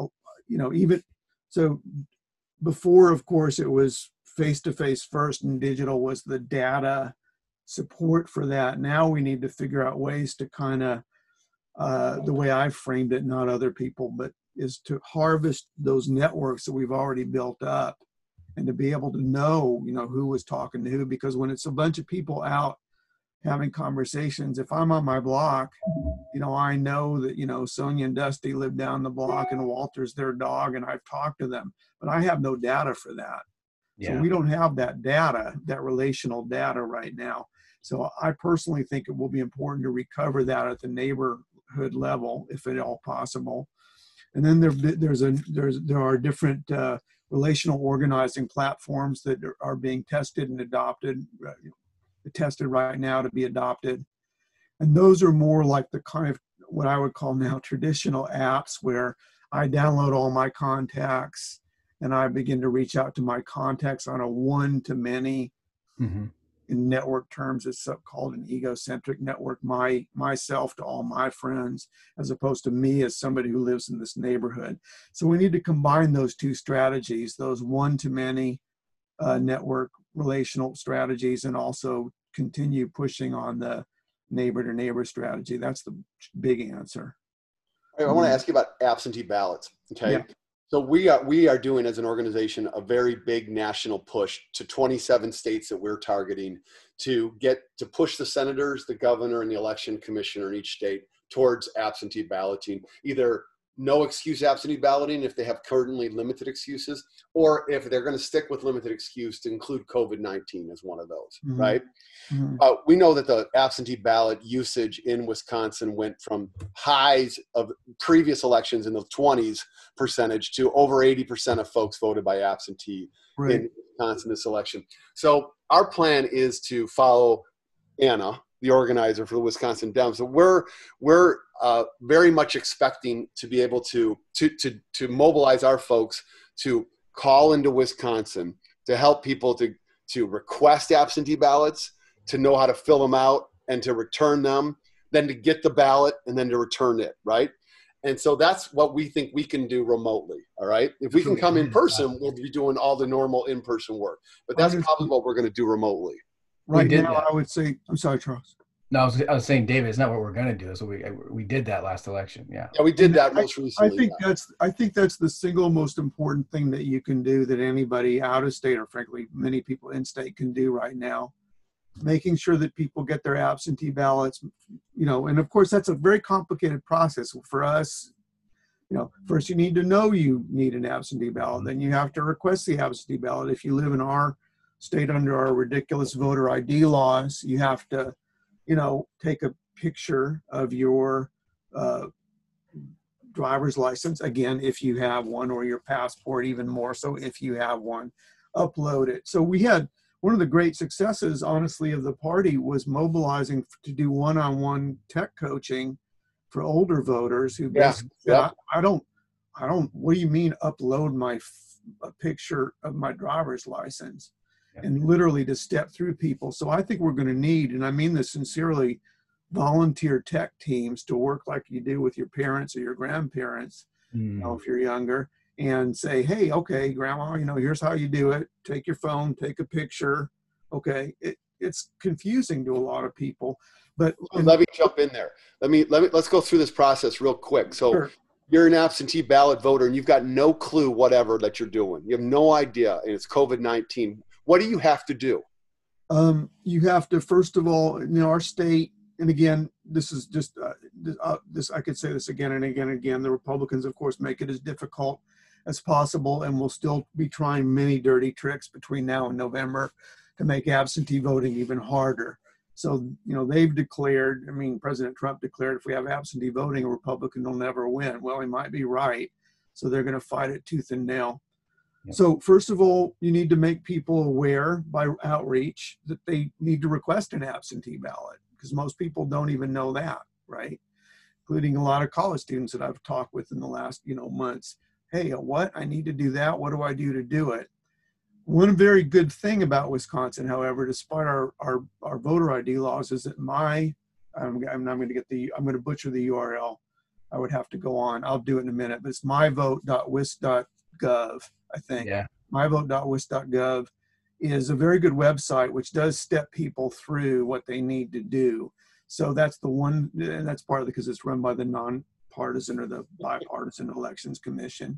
Even so, before, of course, it was face-to-face first, and digital was the data support for that. Now we need to figure out ways to kind of, the way I've framed it, not other people, but is to harvest those networks that we've already built up, and to be able to know, who was talking to who, because when it's a bunch of people out having conversations, if I'm on my block, I know that, Sonia and Dusty live down the block, and Walter's their dog, and I've talked to them, but I have no data for that. Yeah. So we don't have that data, that relational data right now. So I personally think it will be important to recover that at the neighborhood level, if at all possible. And then there are different relational organizing platforms that are being tested and adopted, tested right now to be adopted. And those are more like the kind of what I would call now traditional apps, where I download all my contacts and I begin to reach out to my contacts on a one-to-many. Mm-hmm. In network terms, it's called an egocentric network, myself to all my friends, as opposed to me as somebody who lives in this neighborhood. So we need to combine those two strategies, those one-to-many network relational strategies, and also continue pushing on the neighbor-to-neighbor strategy. That's the big answer. I want to ask you about absentee ballots. Okay. Yeah. So we are doing, as an organization, a very big national push to 27 states that we're targeting to push the senators, the governor, and the election commissioner in each state towards absentee balloting, either no excuse absentee balloting if they have currently limited excuses, or if they're going to stick with limited excuse, to include COVID-19 as one of those, mm-hmm. right? Mm-hmm. We know that the absentee ballot usage in Wisconsin went from highs of previous elections in the 20s% to over 80% of folks voted by absentee, right. in Wisconsin this election. So our plan is to follow Anna, the organizer for the Wisconsin Dems. So we're very much expecting to be able to mobilize our folks to call into Wisconsin to help people to request absentee ballots, to know how to fill them out and to return them, then to get the ballot and then to return it, right? And so that's what we think we can do remotely, all right? If we can come in person, we'll be doing all the normal in-person work. But that's probably what we're going to do remotely. Right now, I would say, I'm sorry, Charles. No, I was saying, David, it's not what we're going to do. So we did that last election. Yeah. Yeah, we did that most recently. I think that's the single most important thing that you can do, that anybody out of state, or frankly, many people in state, can do right now. Making sure that people get their absentee ballots, and of course that's a very complicated process for us. First you need to know you need an absentee ballot, then you have to request the absentee ballot. If you live in our state under our ridiculous voter ID laws, you have to, take a picture of your driver's license, again, if you have one, or your passport, even more so if you have one, upload it. So we had one of the great successes, honestly, of the party was mobilizing to do one-on-one tech coaching for older voters who basically said, I don't, what do you mean upload a picture of my driver's license? And literally to step through people. So I think we're going to need, and I mean this sincerely, volunteer tech teams to work like you do with your parents or your grandparents, if you're younger, and say, hey, okay, grandma, here's how you do it. Take your phone, take a picture. Okay. It's confusing to a lot of people, but let me jump in there. Let's go through this process real quick. So sure. You're an absentee ballot voter and you've got no clue whatever that you're doing. You have no idea, and it's COVID-19. What do you have to do? You have to, first of all, in our state, and again, this is just this. I could say this again and again and again. The Republicans, of course, make it as difficult as possible, and will still be trying many dirty tricks between now and November to make absentee voting even harder. So, they've declared, President Trump declared, if we have absentee voting, a Republican will never win. Well, he might be right. So they're going to fight it tooth and nail. Yep. So first of all, you need to make people aware by outreach that they need to request an absentee ballot, because most people don't even know that, right? Including a lot of college students that I've talked with in the last, months. Hey, what? I need to do that. What do I do to do it? One very good thing about Wisconsin, however, despite our voter ID laws, is that I'm going to butcher the URL. I would have to go on. I'll do it in a minute, but it's myvote.wis.gov, I think. Yeah. Myvote.wis.gov is a very good website which does step people through what they need to do. So that's the one, and that's partly because it's run by the nonpartisan or the bipartisan elections commission.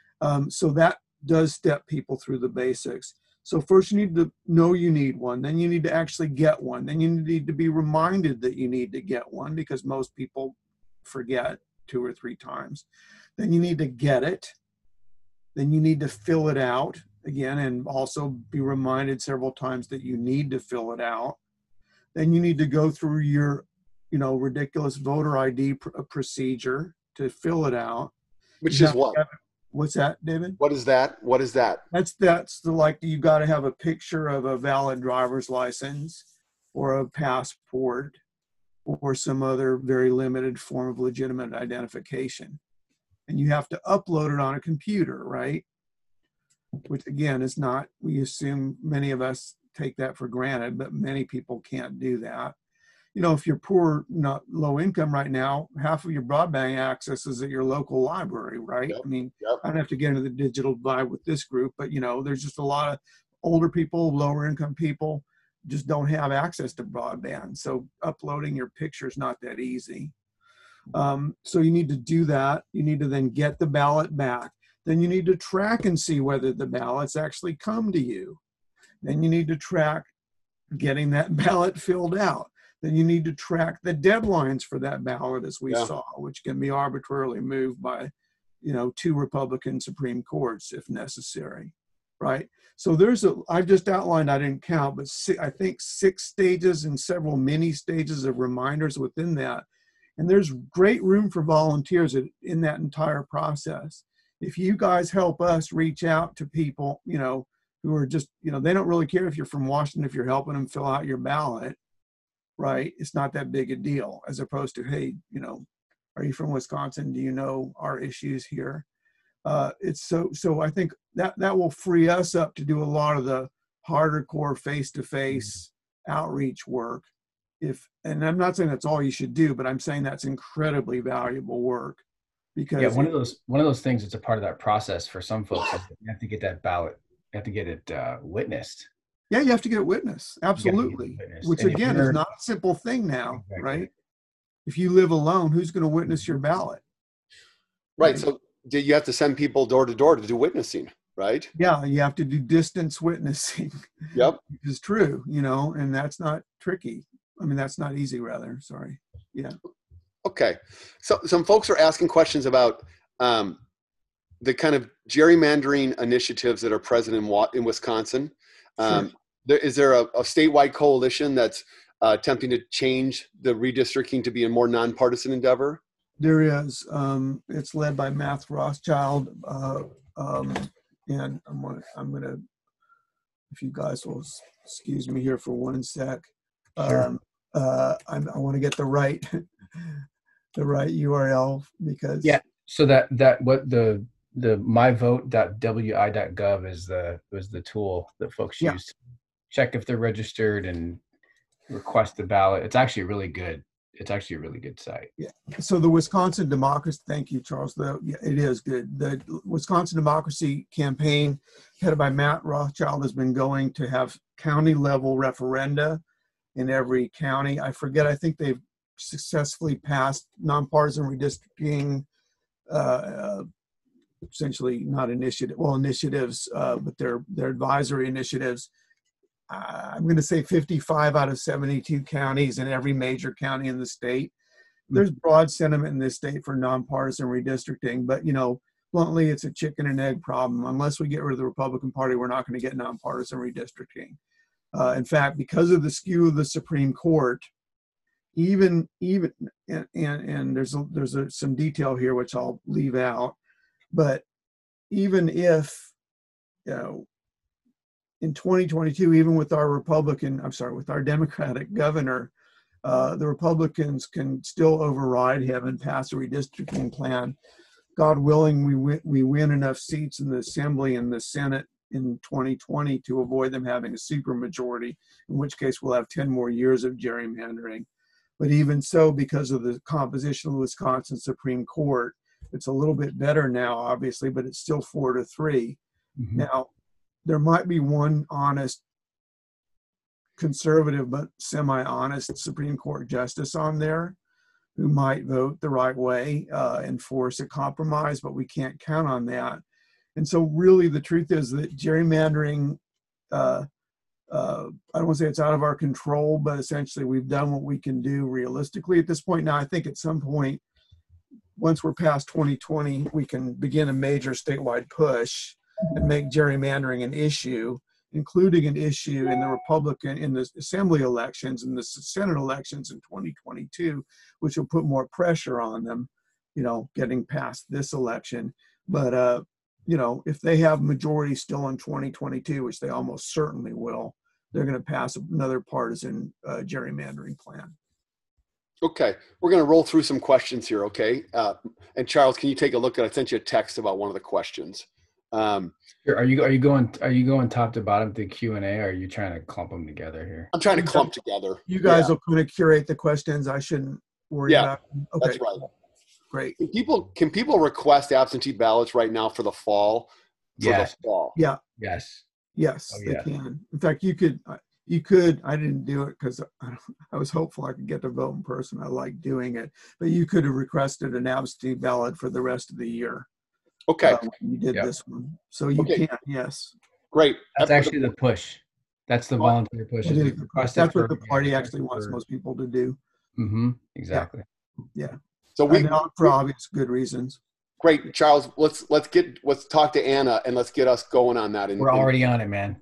So that does step people through the basics. So first you need to know you need one, then you need to actually get one, then you need to be reminded that you need to get one, because most people forget 2 or 3 times. Then you need to get it. Then you need to fill it out again, and also be reminded several times that you need to fill it out. Then you need to go through your, ridiculous voter ID procedure to fill it out. Which is what? What's that, David? What is that? What is that? That's you got to have a picture of a valid driver's license or a passport or some other very limited form of legitimate identification. And you have to upload it on a computer, right? Which again is not, we assume many of us take that for granted, but many people can't do that. If you're poor, not low income right now, half of your broadband access is at your local library, right? Yep. I don't have to get into the digital divide with this group, but there's just a lot of older people, lower income people just don't have access to broadband. So uploading your picture is not that easy. So you need to do that. You need to then get the ballot back. Then you need to track and see whether the ballots actually come to you. Then you need to track getting that ballot filled out. Then you need to track the deadlines for that ballot, as we saw, which can be arbitrarily moved by, 2 Republican Supreme Courts if necessary, right? So I've just outlined, I didn't count, but I think 6 stages and several mini stages of reminders within that. And there's great room for volunteers in that entire process. If you guys help us reach out to people, who are just, they don't really care if you're from Washington, if you're helping them fill out your ballot, right? It's not that big a deal, as opposed to, hey, are you from Wisconsin? Do you know our issues here? It's so I think that will free us up to do a lot of the harder core face-to-face outreach work. And I'm not saying that's all you should do, but I'm saying that's incredibly valuable work, because one of those things that's a part of that process for some folks is that you have to get that ballot, you have to get it witnessed. Yeah, you have to get it witnessed. Absolutely. Which again is not a simple thing now, exactly. Right? If you live alone, who's going to witness your ballot? Right. So you have to send people door to door to do witnessing, right? Yeah, you have to do distance witnessing. Yep. Which is true, and that's not tricky. I mean, that's not easy, rather. Sorry. Yeah. Okay. So some folks are asking questions about the kind of gerrymandering initiatives that are present in Wisconsin. Sure. Is there a statewide coalition that's attempting to change the redistricting to be a more nonpartisan endeavor? There is. It's led by Matt Rothschild, and I'm gonna, if you guys will excuse me here for one sec. Sure. I want to get the right URL, because So that what the myvote.wi.gov is the tool that folks use to check if they're registered and request a ballot. It's actually really good. It's actually a really good site. Yeah. So the Wisconsin Democracy, thank you, Charles. It is good. The Wisconsin Democracy Campaign, headed by Matt Rothschild, has been going to have county level referenda in every county. I think they've successfully passed nonpartisan redistricting, essentially not initiatives, but their advisory initiatives. I'm going to say 55 out of 72 counties in every major county in the state. There's broad sentiment in this state for nonpartisan redistricting, but bluntly, it's a chicken and egg problem. Unless we get rid of the Republican Party, we're not going to get nonpartisan redistricting. In fact, because of the skew of the Supreme Court, even and there's some detail here which I'll leave out, but even if in 2022, even with our Democratic governor, the Republicans can still override him and pass a redistricting plan. God willing, we win enough seats in the Assembly and the Senate in 2020 to avoid them having a supermajority, in which case we'll have 10 more years of gerrymandering. But even so, because of the composition of the Wisconsin Supreme Court, it's a little bit better now, obviously, but it's still 4-3. Mm-hmm. Now, there might be one honest, conservative, but semi-honest Supreme Court justice on there who might vote the right way and force a compromise, but we can't count on that. And so really the truth is that gerrymandering, I don't want to say it's out of our control, but essentially we've done what we can do realistically at this point. Now, I think at some point, once we're past 2020, we can begin a major statewide push and make gerrymandering an issue, including an issue in the Assembly elections and the Senate elections in 2022, which will put more pressure on them, getting past this election. But, if they have majority still in 2022, which they almost certainly will, they're going to pass another partisan gerrymandering plan. Okay, we're going to roll through some questions here, okay? And Charles, can you take a look at? I sent you a text about one of the questions. Are you going top to bottom through Q&A, or are you trying to clump them together here? I'm trying to clump together. You guys will kind of curate the questions. I shouldn't worry about them. Okay. That's right. Great. Can people request absentee ballots right now for the fall? Yes. Yeah. Yes. Yes, they can. In fact, you could. I didn't do it because I was hopeful I could get to vote in person. I like doing it, but you could have requested an absentee ballot for the rest of the year. Okay. You did this one. So you can, yes. Great. That's actually the push. That's the volunteer push. That's what the party actually wants most people to do. Mm-hmm. Exactly. Yeah. So for obvious good reasons. Great, Charles. Let's talk to Anna and let's get us going on that. We're already on it, man.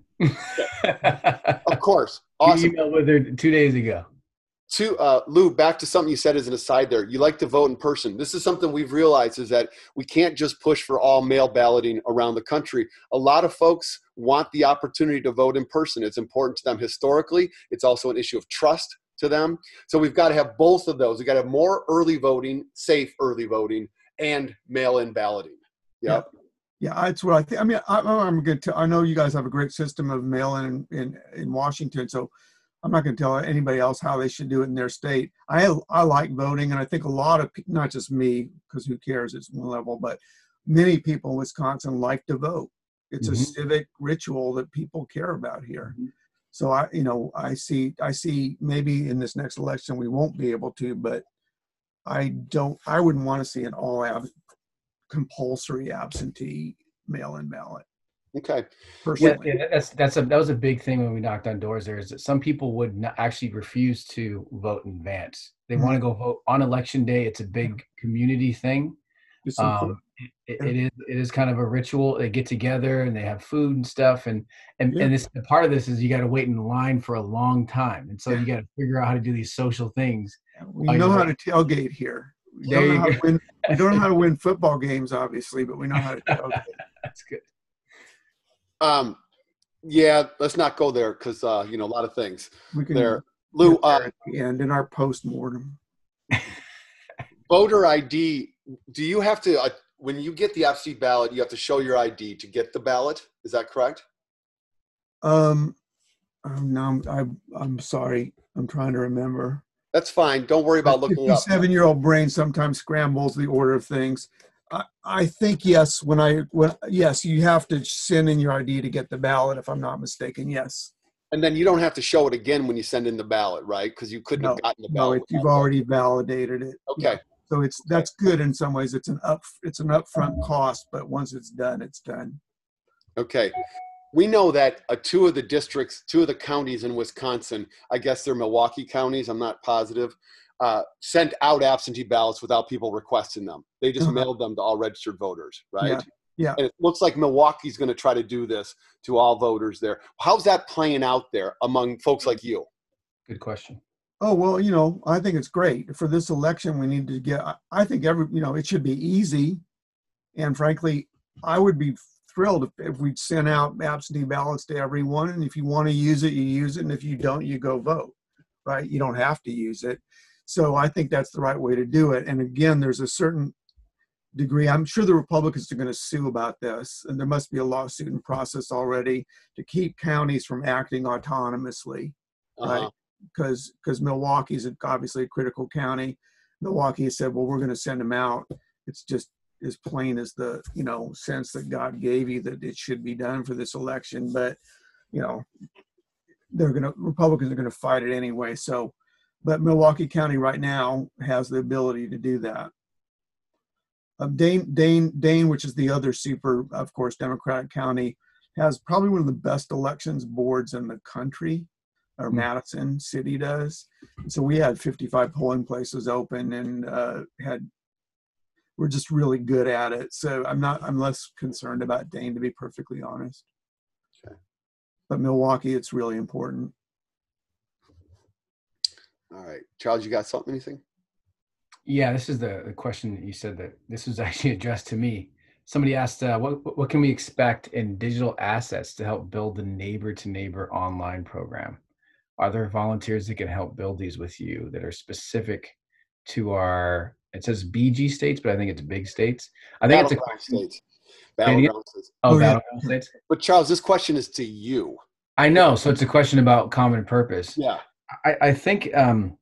Of course. Awesome. We emailed with her 2 days ago. Lou, back to something you said as an aside there. You like to vote in person. This is something we've realized, is that we can't just push for all mail balloting around the country. A lot of folks want the opportunity to vote in person. It's important to them historically. It's also an issue of trust to them. So we've got to have both of those. We've got to have more early voting, safe early voting, and mail-in balloting. Yep. Yeah, that's what I think. I mean, I'm good to. I know you guys have a great system of mail-in in Washington, so I'm not going to tell anybody else how they should do it in their state. I like voting, and I think a lot of, not just me, because who cares? It's one level, but many people in Wisconsin like to vote. It's a civic ritual that people care about here. So I see maybe in this next election we won't be able to, but I wouldn't want to see an compulsory absentee mail-in ballot. Okay. Personally. Yeah, that was a big thing when we knocked on doors there, is that some people would not actually refuse to vote in advance. They want to go vote on election day. It's a big community thing. It is kind of a ritual. They get together and they have food and stuff, and this part of this is you got to wait in line for a long time, and so you got to figure out how to do these social things. We know how to tailgate here. We don't know how to win football games, obviously, but we know how to tailgate. That's good. Yeah, let's not go there because a lot of things we can there. Lou, at the end in our post-mortem. Voter ID. Do you have to when you get the absentee ballot, you have to show your ID to get the ballot? Is that correct? No, I'm sorry. I'm trying to remember. That's fine. Don't worry about looking it up. 57-year-old brain sometimes scrambles the order of things. I think yes. Yes, you have to send in your ID to get the ballot, if I'm not mistaken. Yes. And then you don't have to show it again when you send in the ballot, right? Because you couldn't have gotten the ballot. No, you've already validated it. Okay. Yeah. So that's good in some ways. It's an upfront cost, but once it's done, it's done. Okay. We know that two of the counties in Wisconsin, I guess they're Milwaukee counties, I'm not positive, sent out absentee ballots without people requesting them. They just mailed them to all registered voters, right? Yeah. And it looks like Milwaukee's going to try to do this to all voters there. How's that playing out there among folks like you? Good question. Oh, well, I think it's great. For this election, we need to I think it should be easy. And frankly, I would be thrilled if we'd send out absentee ballots to everyone. And if you want to use it, you use it. And if you don't, you go vote, right? You don't have to use it. So I think that's the right way to do it. And again, there's a certain degree, I'm sure the Republicans are going to sue about this. And there must be a lawsuit in process already to keep counties from acting autonomously, right? Because Milwaukee is obviously a critical county. Milwaukee has said, well, we're going to send them out. It's just as plain as the, sense that God gave you that it should be done for this election. But, Republicans are going to fight it anyway. So, but Milwaukee County right now has the ability to do that. Dane, which is the other super, of course, Democratic county, has probably one of the best elections boards in the country. Or Madison City does. So we had 55 polling places open and we're just really good at it. So I'm less concerned about Dane, to be perfectly honest. Okay. But Milwaukee, it's really important. All right. Charles, you got anything? Yeah, this is the question that you said that this was actually addressed to me. Somebody asked, what can we expect in digital assets to help build the neighbor-to-neighbor online program? Are there volunteers that can help build these with you that are specific to it says BG states, but I think it's big states. I think it's a question. Battleground states. Battleground states. But Charles, this question is to you. I know. So it's a question about common purpose. Yeah. I think that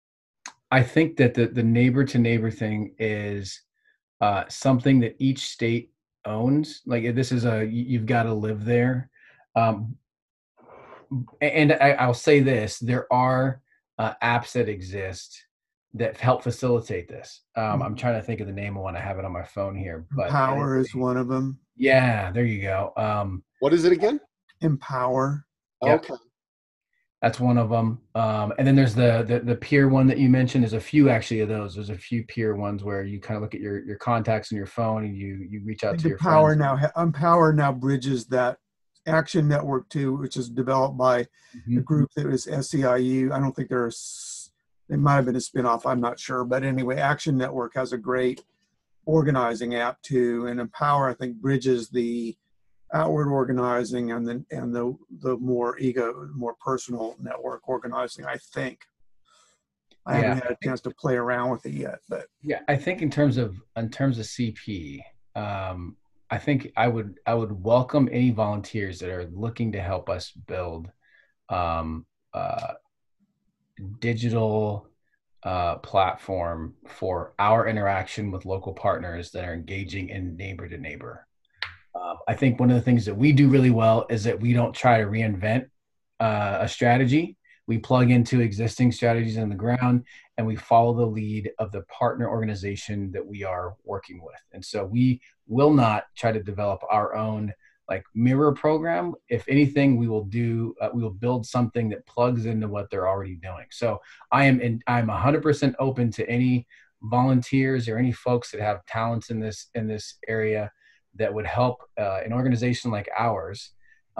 the neighbor to neighbor thing is something that each state owns. Like this is you've got to live there. And I'll say this, there are apps that exist that help facilitate this. I'm trying to think of the name of one. I have it on my phone here. But Empower is one of them. Yeah, there you go. What is it again? Empower. Yeah. Okay. That's one of them. And then there's the peer one that you mentioned. There's a few actually of those. There's a few peer ones where you kind of look at your contacts on your phone and you reach out to your friends. Empower now bridges that Action Network too, which is developed by a group that was SEIU. I don't think they might have been a spinoff. I'm not sure. But anyway, Action Network has a great organizing app too. And Empower, I think, bridges the outward organizing and the more personal network organizing, I think. I haven't had a chance to play around with it yet, but yeah, I think in terms of CP, I think I would welcome any volunteers that are looking to help us build digital platform for our interaction with local partners that are engaging in neighbor to neighbor. I think one of the things that we do really well is that we don't try to reinvent a strategy. We plug into existing strategies on the ground and we follow the lead of the partner organization that we are working with. And so we will not try to develop our own like mirror program. If anything, we will build something that plugs into what they're already doing. So I'm 100% open to any volunteers or any folks that have talents in this area that would help an organization like ours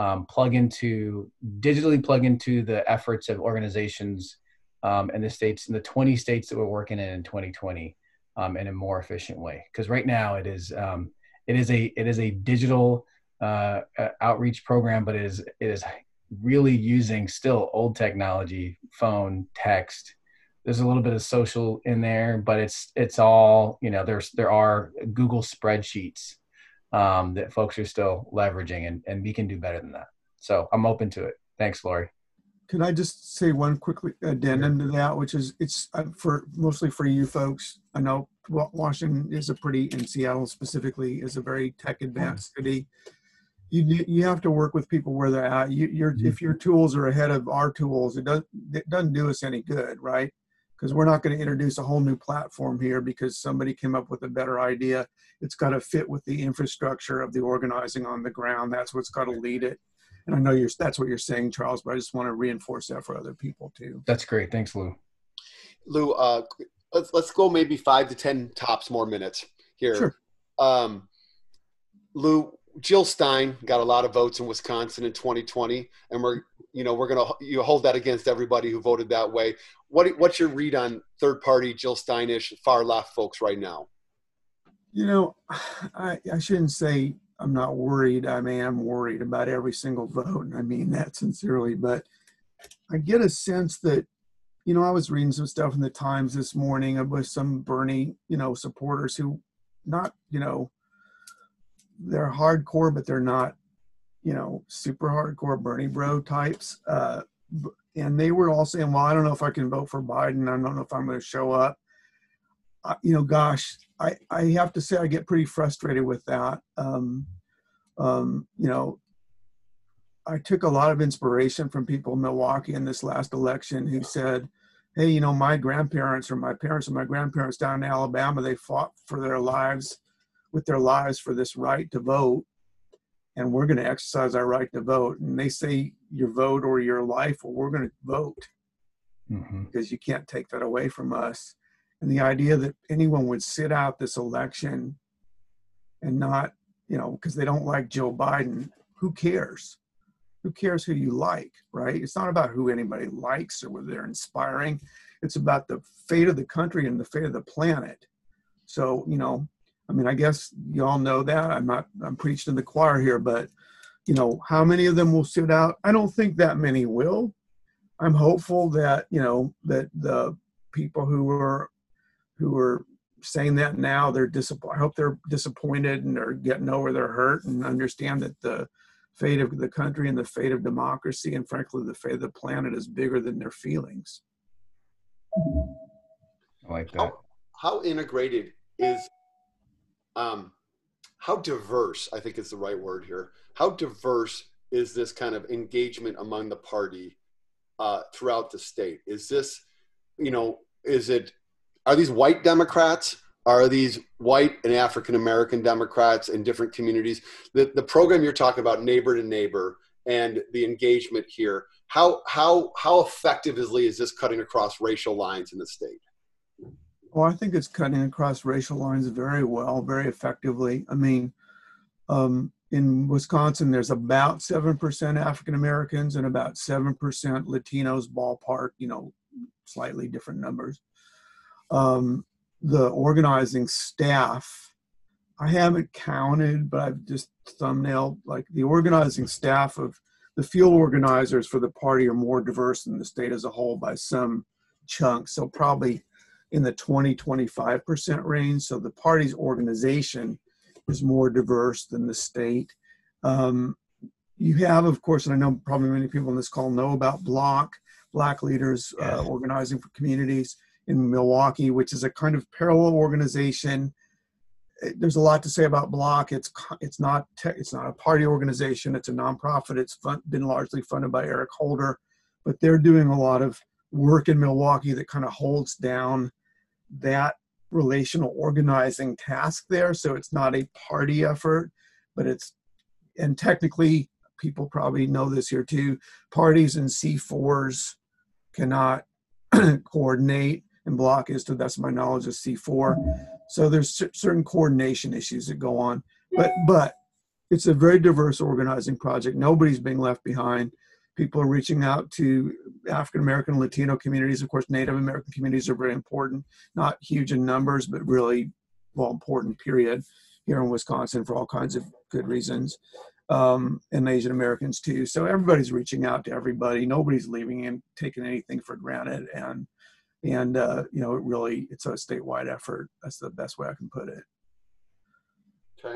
digitally plug into the efforts of organizations in the 20 states that we're working in 2020 in a more efficient way. Because right now it is a digital outreach program, but it is really using still old technology, phone, text. There's a little bit of social in there, but it's all, there are Google spreadsheets that folks are still leveraging, and we can do better than that. So I'm open to it. Thanks, Lori. Can I just say one quick addendum to that, which is it's mostly for you folks. I know Washington is and Seattle specifically is a very tech advanced city. You have to work with people where they're at. If your tools are ahead of our tools, it doesn't do us any good, right? Because we're not going to introduce a whole new platform here because somebody came up with a better idea. It's got to fit with the infrastructure of the organizing on the ground. That's what's got to lead it. And I know that's what you're saying, Charles, but I just want to reinforce that for other people too. That's great. Thanks, Lou. Lou, let's go maybe 5 to 10 tops more minutes here. Sure. Lou, Jill Stein got a lot of votes in Wisconsin in 2020, and we're going to hold that against everybody who voted that way. What's your read on third-party Jill Steinish far left folks right now? I shouldn't say I'm not worried. I mean, I'm worried about every single vote, and I mean that sincerely. But I get a sense that, I was reading some stuff in the Times this morning with some Bernie, supporters who not, they're hardcore, but they're not, super hardcore Bernie bro types. And they were all saying, well, I don't know if I can vote for Biden. I don't know if I'm going to show up. Gosh, I have to say I get pretty frustrated with that. I took a lot of inspiration from people in Milwaukee in this last election who said, hey, my grandparents or my parents or my grandparents down in Alabama, they fought for their lives for this right to vote. And we're going to exercise our right to vote. And they say your vote or your life, well, we're going to vote because you can't take that away from us. And the idea that anyone would sit out this election and not, because they don't like Joe Biden, who cares? Who cares who you like, right? It's not about who anybody likes or whether they're inspiring. It's about the fate of the country and the fate of the planet. So, I guess you all know that. I'm preaching to the choir here, but, how many of them will sit out? I don't think that many will. I'm hopeful that, that the people who are saying that now, I hope they're disappointed and are getting over their hurt and understand that the fate of the country and the fate of democracy and frankly, the fate of the planet is bigger than their feelings. I like that. How integrated is, how diverse, I think is the right word here. How diverse is this kind of engagement among the party throughout the state? Is this, are these white Democrats? Are these white and African-American Democrats in different communities? The program you're talking about, neighbor to neighbor, and the engagement here, how effectively is this cutting across racial lines in the state? Well, I think it's cutting across racial lines very well, very effectively. I mean, in Wisconsin, there's about 7% African-Americans and about 7% Latinos, ballpark, slightly different numbers. The organizing staff I haven't counted, but I've just thumbnailed, like, the organizing staff of the field organizers for the party are more diverse than the state as a whole by some chunk. So probably in the 20-25% range. So the party's organization is more diverse than the state. You have, of course, and I know probably many people on this call know about Block, Black Leaders Organizing for Communities in Milwaukee, which is a kind of parallel organization. There's a lot to say about Block. It's not a party organization. It's a nonprofit. It's been largely funded by Eric Holder, but they're doing a lot of work in Milwaukee that kind of holds down that relational organizing task there. So it's not a party effort, but and technically, people probably know this here too, parties and C4s cannot coordinate, and Block is, to the best of my knowledge, a C4. So there's certain coordination issues that go on, but it's a very diverse organizing project. Nobody's being left behind. People are reaching out to African American, Latino communities. Of course, Native American communities are very important, not huge in numbers, but really, well, important, period, here in Wisconsin for all kinds of good reasons. And Asian Americans too. So everybody's reaching out to everybody. Nobody's leaving and taking anything for granted. And it's a statewide effort. That's the best way I can put it. Okay.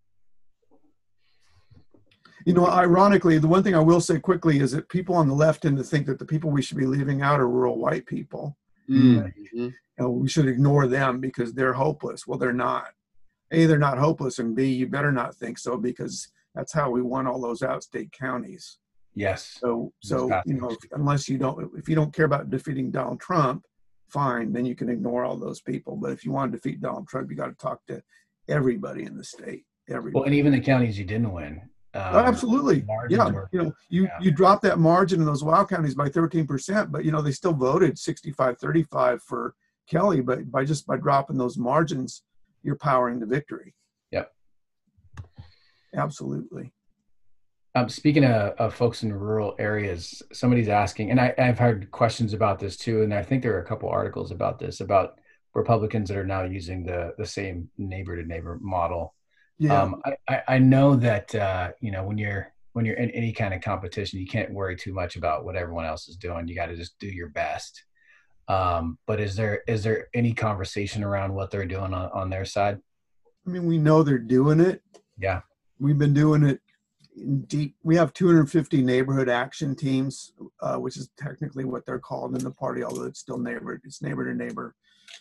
Ironically, the one thing I will say quickly is that people on the left tend to think that the people we should be leaving out are rural white people. Mm-hmm. We should ignore them because they're hopeless. Well, they're not. A, they're not hopeless, and B, you better not think so, because that's how we won all those outstate counties. Yes. So if you don't care about defeating Donald Trump, fine, then you can ignore all those people. But if you want to defeat Donald Trump, you got to talk to everybody in the state. Everybody. Well, and even the counties you didn't win. Absolutely. Yeah. You drop that margin in those wild counties by 13%, but they still voted 65-35 for Kelly. But by dropping those margins, you're powering the victory. Yep. Absolutely. Speaking of folks in rural areas, somebody's asking, and I've heard questions about this too, and I think there are a couple articles about this, about Republicans that are now using the same neighbor to neighbor model. Yeah. I know that when you're in any kind of competition, you can't worry too much about what everyone else is doing. You got to just do your best. But is there any conversation around what they're doing on their side? I mean, we know they're doing it. Yeah. We've been doing it deep. We have 250 neighborhood action teams, which is technically what they're called in the party, although it's still neighbor to neighbor.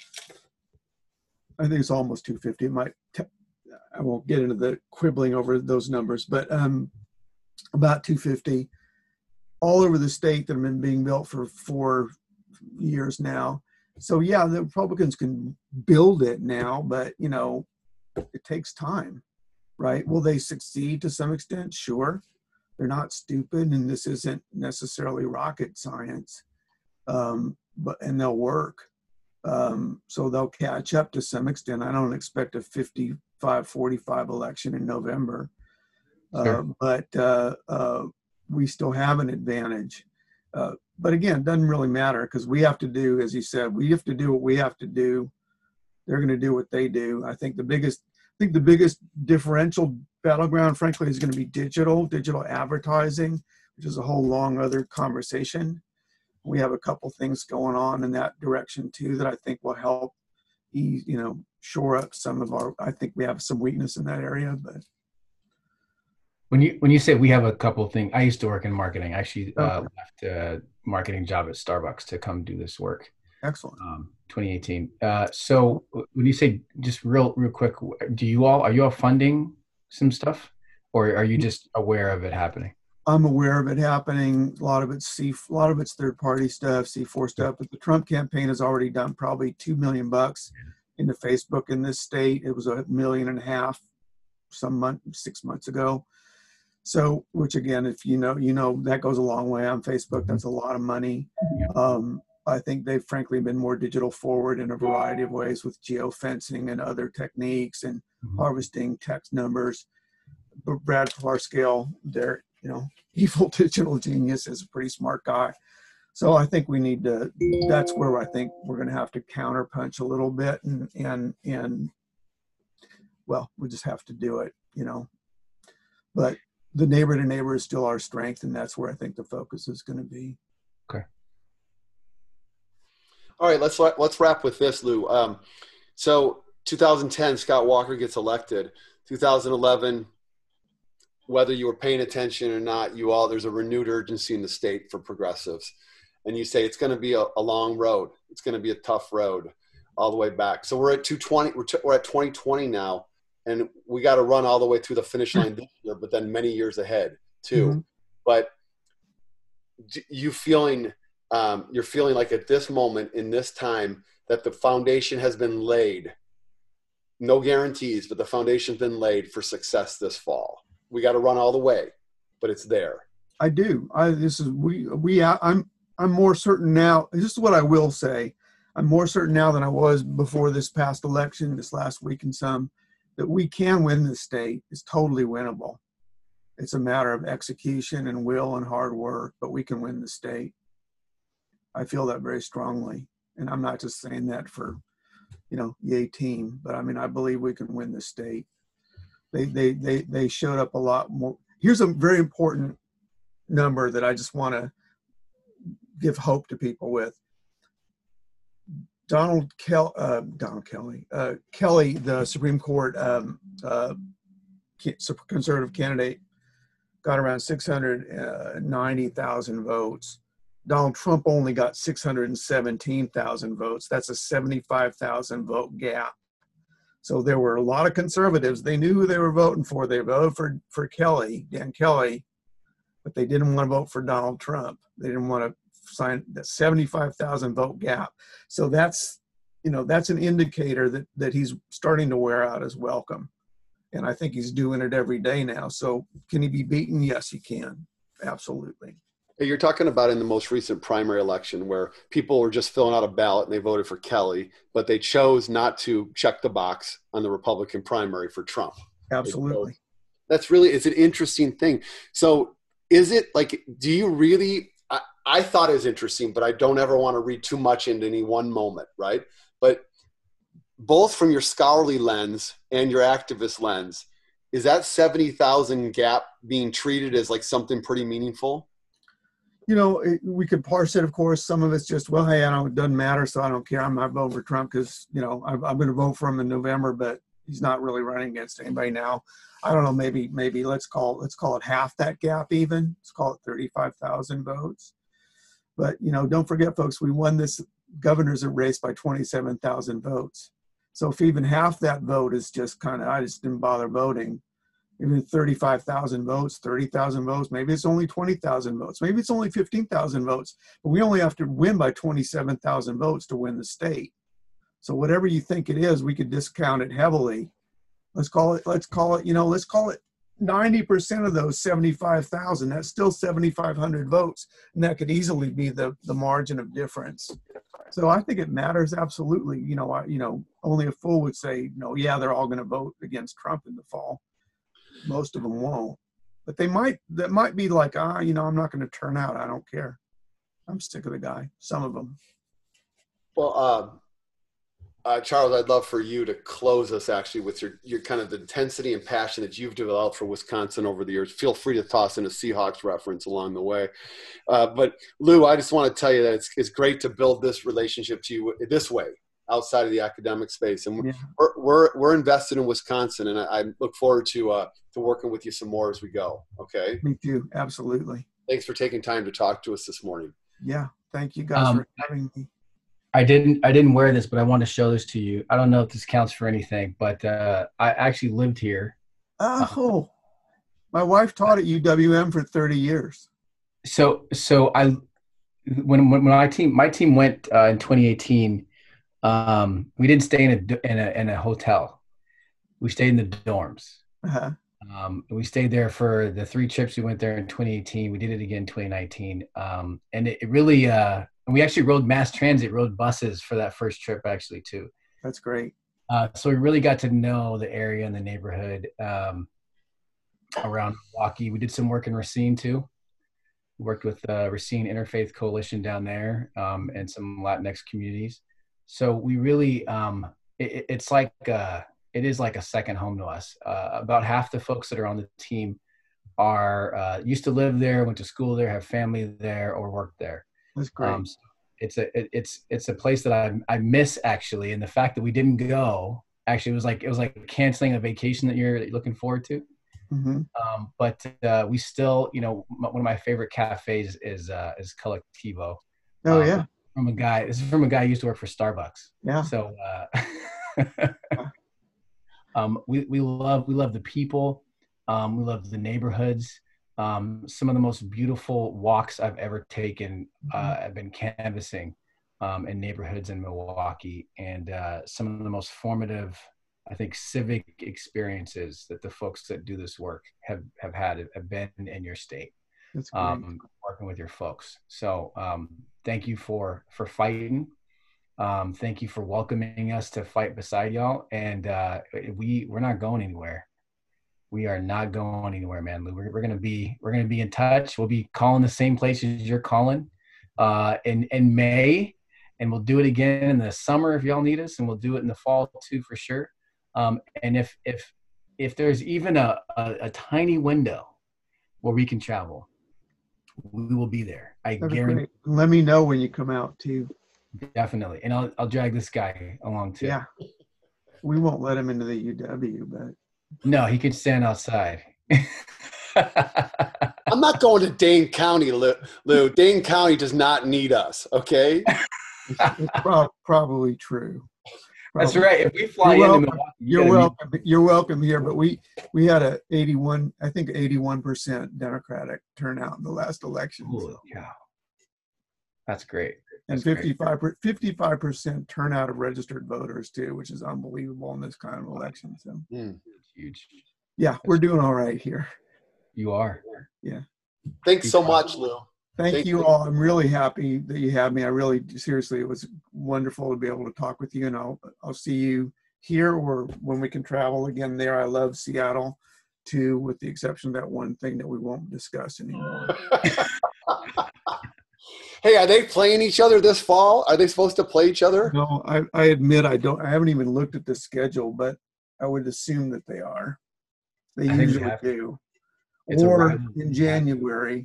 I think it's almost 250. I won't get into the quibbling over those numbers, but about 250 all over the state that have been being built for 4 years now. So yeah, the Republicans can build it now, but it takes time, right? Will they succeed to some extent? Sure. They're not stupid, and this isn't necessarily rocket science, and they'll work. So they'll catch up to some extent. I don't expect a 55-45 election in November, Sure. But we still have an advantage. But again, it doesn't really matter, because we have to do, as you said, we have to do what we have to do. They're going to do what they do. I think the biggest differential battleground, frankly, is going to be digital advertising, which is a whole long other conversation. We have a couple things going on in that direction too that I think will help shore up some of our. I think we have some weakness in that area, but. When you say we have a couple of things, I used to work in marketing. I actually left a marketing job at Starbucks to come do this work. Excellent. 2018. So when you say, just real quick, are you all funding some stuff, or are you just aware of it happening? I'm aware of it happening. A lot of it's third-party stuff, C4 stuff. But the Trump campaign has already done probably $2 million into Facebook in this state. It was $1.5 million 6 months ago. So, which again, if you know, that goes a long way on Facebook. That's a lot of money. I think they've frankly been more digital forward in a variety of ways with geofencing and other techniques and harvesting text numbers. But Brad Parscale, their evil digital genius, is a pretty smart guy. So I think we need to. That's where I think we're going to have to counterpunch a little bit, and well, we just have to do it, but the neighbor to neighbor is still our strength. And that's where I think the focus is going to be. Okay. All right, let's wrap with this, Lou. So 2010, Scott Walker gets elected. 2011, whether you were paying attention or not, there's a renewed urgency in the state for progressives. And you say it's going to be a long road. It's going to be a tough road all the way back. So we're at 220. We're at 2020 now, and we got to run all the way through the finish line this year, but then many years ahead too. Mm-hmm. But you're feeling like at this moment in this time that the foundation has been laid. No guarantees, but the foundation's been laid for success this fall. We got to run all the way, but it's there. I do. I'm more certain now. This is what I will say. I'm more certain now than I was before this past election, this last week and some, that we can win the state. It's totally winnable. It's a matter of execution and will and hard work, but we can win the state. I feel that very strongly. And I'm not just saying that for, yay team, but I mean, I believe we can win the state. They showed up a lot more. Here's a very important number that I just want to give hope to people with. Kelly, the Supreme Court conservative candidate, got around 690,000 votes. Donald Trump only got 617,000 votes. That's a 75,000 vote gap. So there were a lot of conservatives. They knew who they were voting for. They voted for Kelly, Dan Kelly, but they didn't want to vote for Donald Trump. They didn't want to sign that 75,000 vote gap. So that's an indicator that he's starting to wear out his welcome. And I think he's doing it every day now. So can he be beaten? Yes, he can. Absolutely. You're talking about in the most recent primary election where people were just filling out a ballot and they voted for Kelly, but they chose not to check the box on the Republican primary for Trump. Absolutely. It's an interesting thing. So is it like, do you really, I thought it was interesting, but I don't ever want to read too much into any one moment, right? But both from your scholarly lens and your activist lens, is that 70,000 gap being treated as like something pretty meaningful? We could parse it, of course. Some of it's just, well, hey, it doesn't matter, so I don't care. I'm not voting for Trump because, I'm going to vote for him in November, but he's not really running against anybody now. I don't know, maybe let's call it half that gap even. Let's call it 35,000 votes. But, don't forget, folks, we won this governor's race by 27,000 votes. So if even half that vote is just I just didn't bother voting, even 35,000 votes, 30,000 votes, maybe it's only 20,000 votes, maybe it's only 15,000 votes, but we only have to win by 27,000 votes to win the state. So whatever you think it is, we could discount it heavily. Let's call it 90% of those 75,000. That's still 7,500 votes, and that could easily be the margin of difference. So I think it matters absolutely. Only a fool would say, yeah, they're all going to vote against Trump in the fall. Most of them won't, but that might be like, I'm not going to turn out. I don't care. I'm sick of the guy. Some of them. Well, Charles, I'd love for you to close us actually with your kind of the intensity and passion that you've developed for Wisconsin over the years. Feel free to toss in a Seahawks reference along the way. But Lou, I just want to tell you that it's great to build this relationship to you this way, outside of the academic space. And yeah. we're invested in Wisconsin, and I look forward to working with you some more as we go. Okay. Me too. Absolutely. Thanks for taking time to talk to us this morning. Yeah. Thank you guys for having me. I didn't wear this, but I want to show this to you. I don't know if this counts for anything, but I actually lived here. Oh, my wife taught at UWM for 30 years. So when my team went in 2018, we didn't stay in a hotel. We stayed in the dorms. Uh-huh. We stayed there for the 3 trips we went there in 2018. We did it again in 2019. And it really, and we actually rode mass transit, rode buses for that first trip actually too. That's great. So we really got to know the area and the neighborhood around Milwaukee. We did some work in Racine too. We worked with Racine Interfaith Coalition down there and some Latinx communities. So we really, it's like it is like a second home to us. About half the folks that are on the team are used to live there, went to school there, have family there, or work there. That's great. So it's a place that I miss, actually, and the fact that we didn't go actually it was like canceling a vacation that you're looking forward to. Mm-hmm. But we still, one of my favorite cafes is Collectivo. Oh yeah. This is from a guy who used to work for Starbucks. Yeah. So we love the people. We love the neighborhoods. Some of the most beautiful walks I've ever taken have been canvassing in neighborhoods in Milwaukee, and some of the most formative, I think, civic experiences that the folks that do this work have been in your state. That's great. Working with your folks. So thank you for fighting. Thank you for welcoming us to fight beside y'all. And we're not going anywhere. We are not going anywhere, man. Lou. We're gonna be in touch. We'll be calling the same places you're calling in May, and we'll do it again in the summer if y'all need us, and we'll do it in the fall too for sure. And if there's even a tiny window where we can travel, we will be there. I guarantee. Let me know when you come out too. Definitely, and I'll drag this guy along too. Yeah, we won't let him into the UW, but no, he can stand outside. I'm not going to Dane County, Lou. Dane County does not need us. Okay. It's probably true. That's right. If we fly into Milwaukee, you're welcome. You're welcome here. But we had a 81% Democratic turnout in the last election. Holy cow. That's great. And 55% turnout of registered voters too, which is unbelievable in this kind of election. So huge. Yeah, we're doing all right here. You are. Yeah. Thanks so much, Lou. Thank you all. I'm really happy that you have me. I really, seriously, it was wonderful to be able to talk with you, and I'll see you here or when we can travel again there. I love Seattle too, with the exception of that one thing that we won't discuss anymore. Hey, are they playing each other this fall? Are they supposed to play each other? No, I admit I haven't even looked at the schedule, but I would assume that they are. They usually do. Or in January.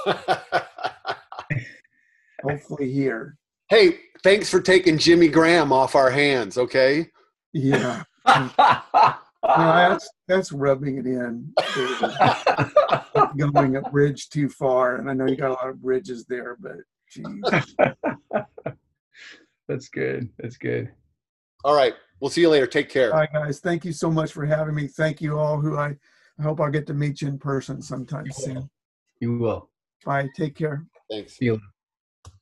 Hopefully here. Hey, thanks for taking Jimmy Graham off our hands, okay? Yeah. No, that's rubbing it in. Going a bridge too far, and I know you got a lot of bridges there, but geez. That's good. That's good. All right. We'll see you later. Take care. All right, guys. Thank you so much for having me. Thank you all who I hope I'll get to meet you in person sometime soon. You will. Bye. Take care. Thanks. See you.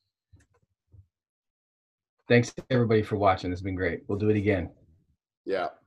Thanks everybody for watching. It's been great. We'll do it again. Yeah.